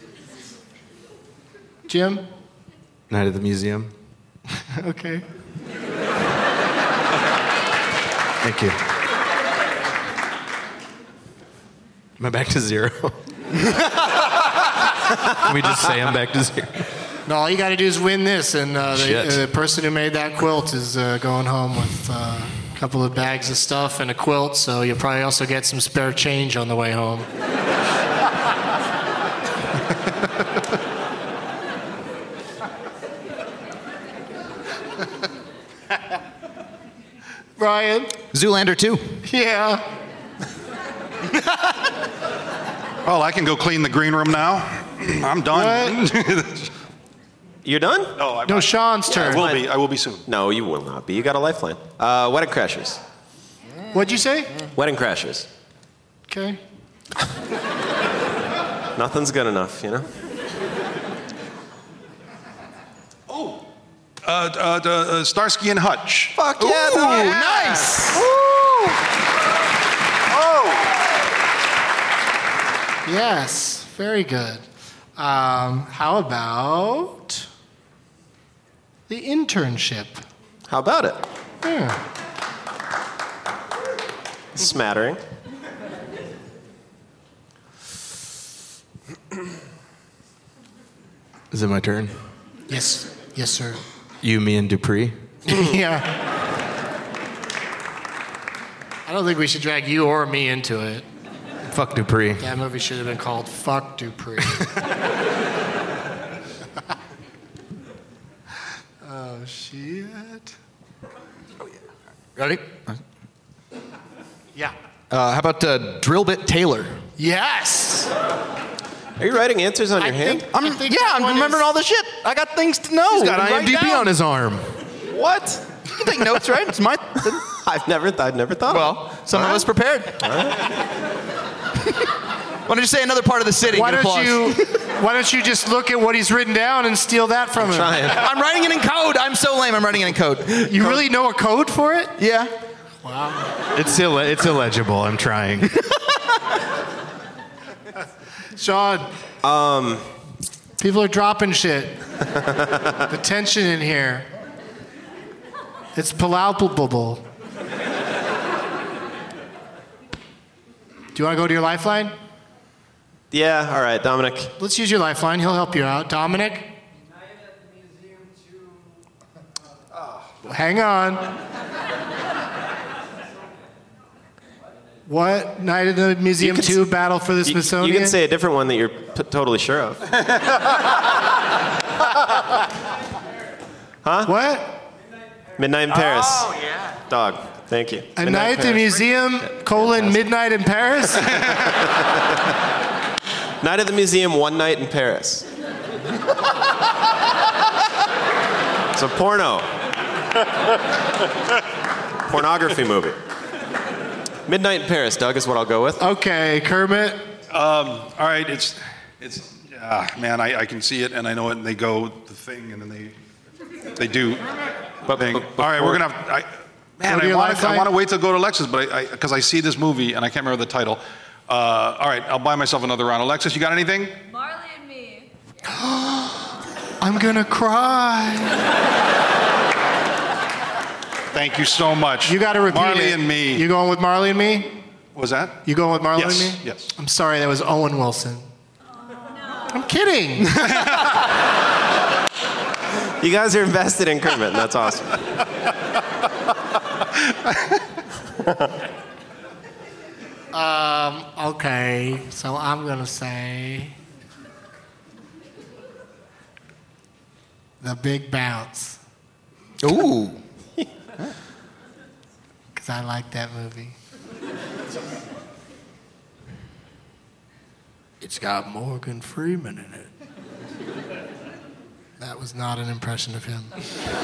Jim? Night at the Museum. Okay. Thank you. Am I back to zero? Can we just say I'm back to zero? No, all you got to do is win this, and the person who made that quilt is going home with a couple of bags of stuff and a quilt, so you'll probably also get some spare change on the way home. Brian? Zoolander 2. Yeah. Oh, I can go clean the green room now. I'm done. You're done? No, Sean's turn. I will be soon. No, you will not be. You got a lifeline. Wedding Crashers. What'd you say? Wedding Crashers. Okay. Nothing's good enough, you know? Starsky and Hutch. Fuck yeah, Ooh, nice. Yes, very good. How about the internship? How about it? Yeah. Smattering. Is it my turn? Yes. Yes, sir. You, me, and Dupree? Yeah. I don't think we should drag you or me into it. Fuck Dupree. That movie should have been called Fuck Dupree. Oh, shit. Ready? Yeah. How about Drill Bit Taylor? Yes. Are you writing answers on your hand? I'm remembering all the shit. I got things to know. He's got Write IMDb down. on his arm. What? You can take notes, right? It's my. I've never thought. Well, some of us prepared. Why don't you say another part of the city? Why don't you just look at what he's written down and steal that from him? I'm writing it in code. I'm so lame. I'm writing it in code. You really know a code for it? Yeah. Wow. It's illegible. I'm trying. Sean. People are dropping shit. The tension in here. It's palpable. Do you want to go to your lifeline? Yeah, all right, Dominic. Let's use your lifeline. He'll help you out. Dominic? Hang on. What? Night at the Museum 2, Battle for the Smithsonian? You can say a different one that you're totally sure of. Huh? What? Midnight in Paris. Oh, yeah. Dog, thank you. A Night at the Museum, Midnight in Paris? Night at the Museum, One Night in Paris. It's a porno. Pornography movie. Midnight in Paris, Doug, is what I'll go with. Okay, Kermit. All right, it's man, I can see it and I know it, and they go the thing, and then they do. All right, we're gonna have. I want to wait till go to Alexis, but because I see this movie and I can't remember the title. All right, I'll buy myself another round. Alexis, you got anything? Marley and Me. I'm gonna cry. Thank you so much. You got to repeat Marley it. and Me. You going with Marley and Me? Was that? You going with Marley and Me? Yes. I'm sorry, that was Owen Wilson. I'm kidding. You guys are invested in Kermit, and that's awesome. Okay, so I'm gonna say The Big Bounce. Ooh. Because I like that movie. It's got Morgan Freeman in it. That was not an impression of him.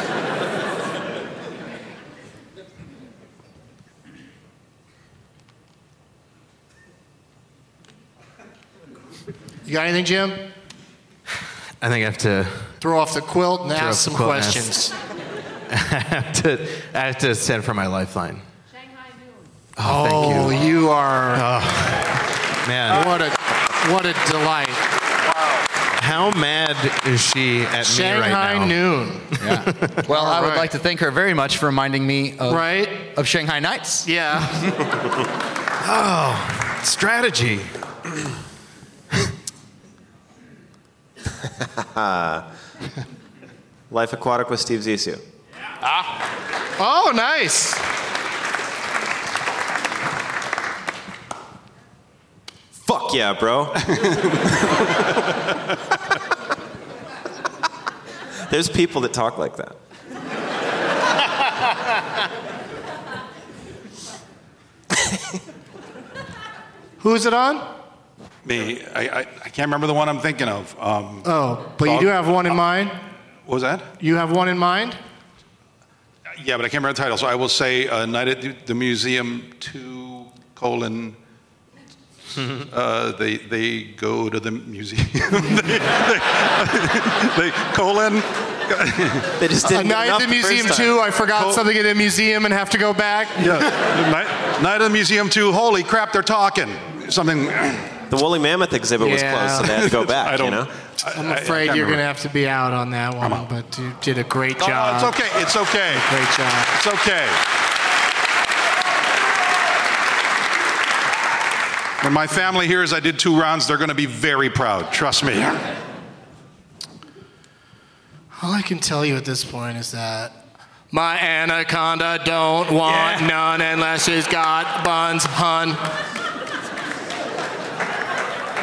You got anything, Jim? I think I have to throw off the quilt and ask some questions. I have to send for my lifeline. Oh, thank you are. Man. What a delight. How mad is she at Shanghai me right now? Noon. Yeah. Well, I would like to thank her very much for reminding me of Shanghai Nights. Yeah. Oh, strategy. Life Aquatic with Steve Zissou. Oh, nice. Fuck yeah, bro. There's people that talk like that. Who's it on? Me. I can't remember the one I'm thinking of. But you do have one in mind? What was that? You have one in mind? Yeah, but I can't remember the title. So I will say Night at the Museum 2, they go to the museum. They just didn't A Night at the Museum 2, I forgot something in a museum and have to go back. Yeah. Night at the Museum 2, holy crap, they're talking. Something. The woolly mammoth exhibit was closed, so they had to go back, you know? I'm afraid you're going to have to be out on that one, but you did a great job. It's okay. It's okay. Great job. It's okay. When my family hears I did 2 rounds, they're going to be very proud. Trust me. All I can tell you at this point is that my anaconda don't want none unless she's got buns, hun.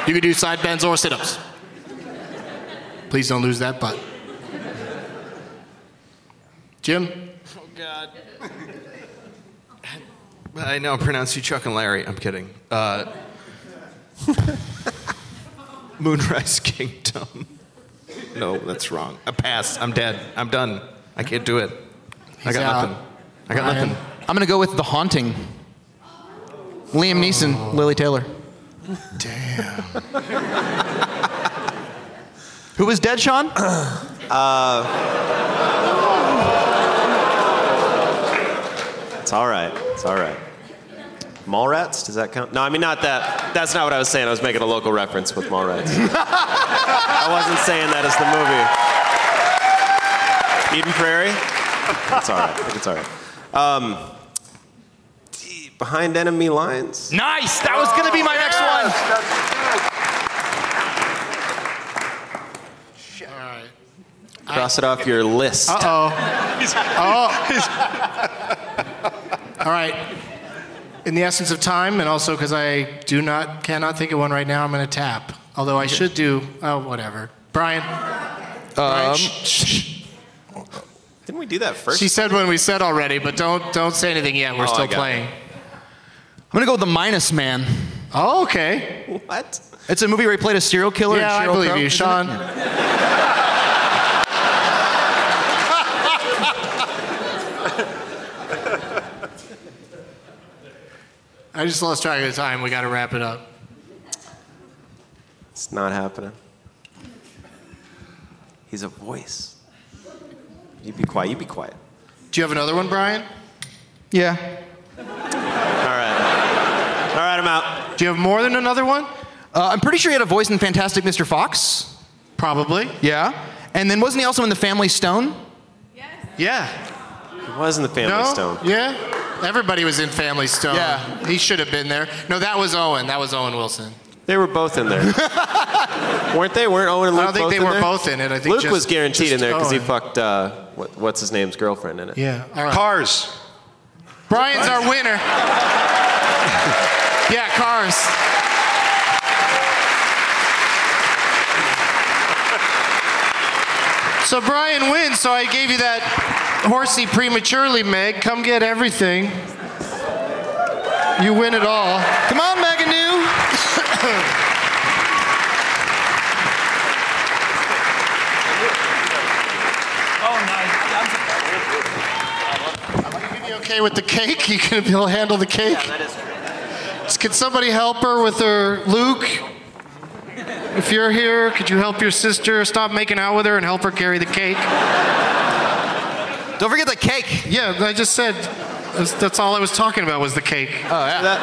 You can do side bends or sit-ups. Please don't lose that butt. Jim? Oh, God. I know, pronounce you Chuck and Larry. I'm kidding. Moonrise Kingdom. No, that's wrong. I passed. I'm dead. I'm done. I can't do it. I got nothing. I got nothing. I'm going to go with The Haunting. Liam Neeson, Lily Taylor. Damn. Who was dead, Sean? It's all right. It's all right. Mallrats? Does that count? No, I mean, not that. That's not what I was saying. I was making a local reference with Mallrats. I wasn't saying that as the movie. Eden Prairie? It's all right. I think it's all right. Behind Enemy Lines? Nice! That was going to be my next one. All right. Cross it off your list. All right. In the essence of time, and also because I cannot think of one right now, I'm going to tap. Although I should do, whatever. Brian? Didn't we do that first? She said when we said already, but don't say anything yet. We're still playing. I'm going to go with The Minus Man. Oh, okay. What? It's a movie where he played a serial killer. Yeah, I believe you, Sean. I just lost track of the time. We got to wrap it up. It's not happening. He's a voice. You be quiet. You be quiet. Do you have another one, Brian? Yeah. All right, I'm out. Do you have more than another one? I'm pretty sure he had a voice in Fantastic Mr. Fox. Probably. Yeah. And then wasn't he also in The Family Stone? Yeah. He was in the Family Stone. Yeah. Everybody was in Family Stone. Yeah. He should have been there. No, that was Owen. That was Owen Wilson. They were both in there. Weren't they? Weren't Owen and Luke I don't think both they in were there? both in it. I think Luke was guaranteed in there because he Owen. fucked, what's his name's girlfriend in it. Yeah. All right. Cars. Brian's our winner. Yeah, Cars. So Brian wins, so I gave you that horsey prematurely, Meg. Come get everything. You win it all. Come on, Meganu. Are you okay with the cake? You gonna be able to handle the cake? Yeah, that is true. Can somebody help her with her Luke? If you're here, could you help your sister stop making out with her and help her carry the cake? Don't forget the cake. Yeah, I just said that's all I was talking about was the cake. Oh, yeah.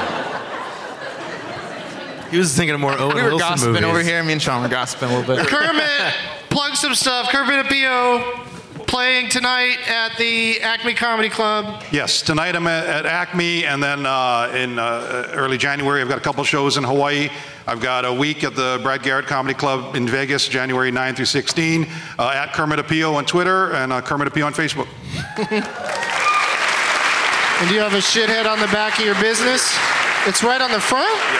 He was thinking of more Owen We were Wilson gossiping movies. over here. Me and Sean were gossiping a little bit. Kermit, plug some stuff. Kermit Apio playing tonight at the Acme Comedy Club. Yes, tonight I'm at Acme, and then in early January I've got a couple shows in Hawaii. I've got a week at the Brad Garrett Comedy Club in Vegas, January 9 through 16, at Kermit Apio on Twitter and Kermit Apio on Facebook. And do you have a shithead on the back of your business? It's right on the front? Yeah.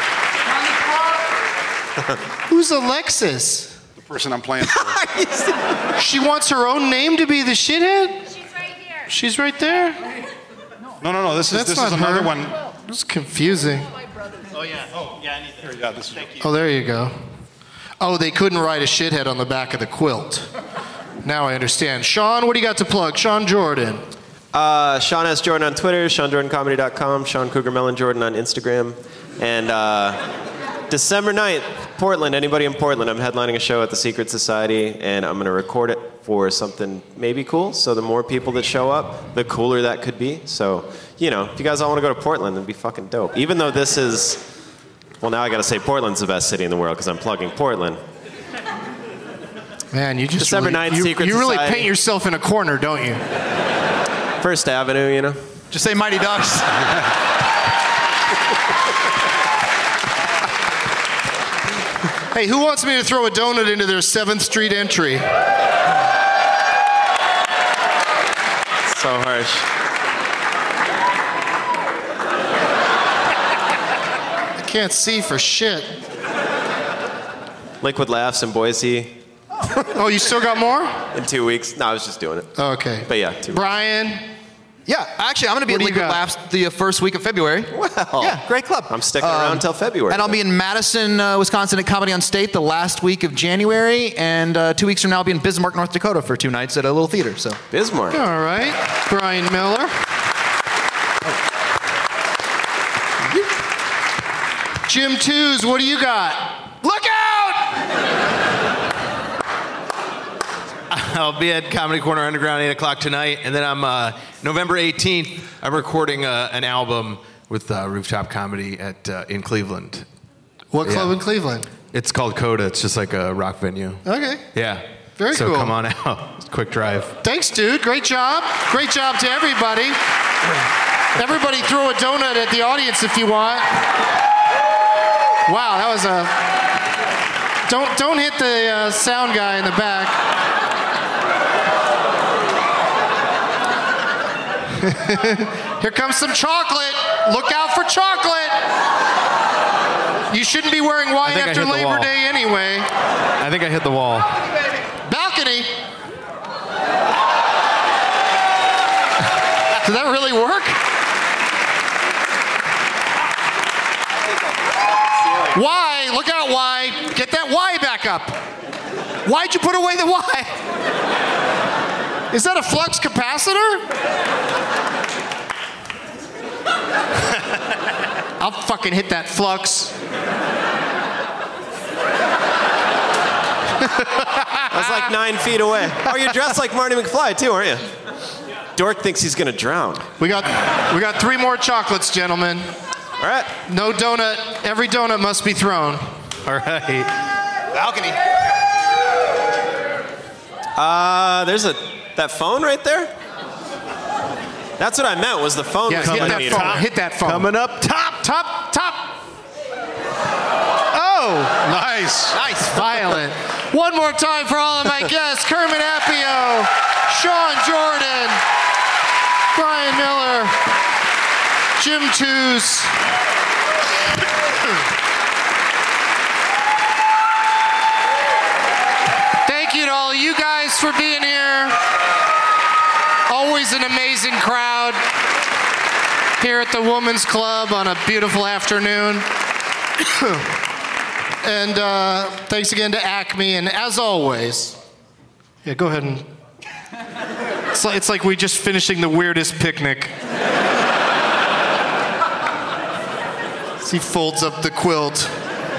Who's Alexis? The person I'm playing for. She wants her own name to be the shithead? She's right here. She's right there? No. This is not another her. one. It's confusing. Oh, yeah. Oh, yeah, I need that. Yeah, this is. Oh, there you go. Oh, they couldn't write a shithead on the back of the quilt. Now I understand. Sean, what do you got to plug? Sean Jordan. Sean S. Jordan on Twitter, SeanJordanComedy.com, Sean Cougar Mellon Jordan on Instagram. And December 9th, Portland. Anybody in Portland? I'm headlining a show at the Secret Society, and I'm going to record it for something maybe cool. So the more people that show up, the cooler that could be. So, if you guys all want to go to Portland, it'd be fucking dope. Even though this is, well, now I got to say Portland's the best city in the world because I'm plugging Portland. Man, you just December 9th, Secret you really Society. paint yourself in a corner, don't you? First Avenue, Just say Mighty Ducks. Hey, who wants me to throw a donut into their 7th Street entry? So harsh. I can't see for shit. Liquid Laughs in Boise. Oh, you still got more? In 2 weeks. No, I was just doing it. Oh, okay. But yeah, 2 weeks. Brian? Yeah, actually, I'm going to be at Liquid Laughs the first week of February. Well, yeah, great club. I'm sticking around until February. And I'll be in Madison, Wisconsin at Comedy on State the last week of January. And 2 weeks from now, I'll be in Bismarck, North Dakota for 2 nights at a little theater. So Bismarck. All right. Brian Miller. Jim Twos, what do you got? Look out! I'll be at Comedy Corner Underground 8 o'clock tonight, and then I'm November 18th. I'm recording an album with Rooftop Comedy in Cleveland. What club in Cleveland? It's called Coda. It's just like a rock venue. Okay. Yeah. Very so cool. So come on out. It's a quick drive. Thanks, dude. Great job. Great job to everybody. Everybody throw a donut at the audience if you want. Wow, that was a... Don't hit the sound guy in the back. Here comes some chocolate. Look out for chocolate. You shouldn't be wearing white after Labor Day anyway. I think I hit the wall. Balcony. Does that really work? Y, look out, Y. Get that Y back up. Why'd you put away the Y? Is that a flux capacitor? I'll fucking hit that flux. I was like 9 feet away. Oh, you're dressed like Marty McFly too, aren't you? Dork thinks he's gonna drown. We got 3 more chocolates, gentlemen. All right. No donut. Every donut must be thrown. All right. Balcony. There's that phone right there. That's what I meant. Was the phone? Yeah, hit that phone. Hit that phone. Coming up top. Oh, Nice. nice, violent. One more time for all of my guests: Kermit Appio, Sean Jordan, Brian Miller, Jim Twos. Thank you to all you guys for being here. Always an amazing crowd here at the Women's Club on a beautiful afternoon. And thanks again to Acme. And as always, yeah, go ahead and. It's like we just finishing the weirdest picnic. As he folds up the quilt.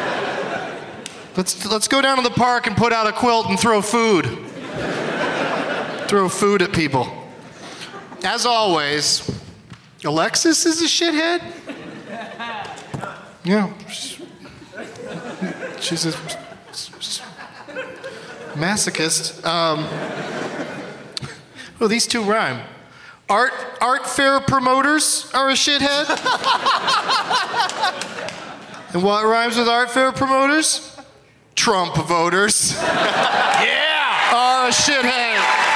Let's go down to the park and put out a quilt and throw food. Throw food at people. As always, Alexis is a shithead? Yeah. She's a masochist. Well, these two rhyme. Art fair promoters are a shithead. And what rhymes with art fair promoters? Trump voters. Yeah! Are a shithead.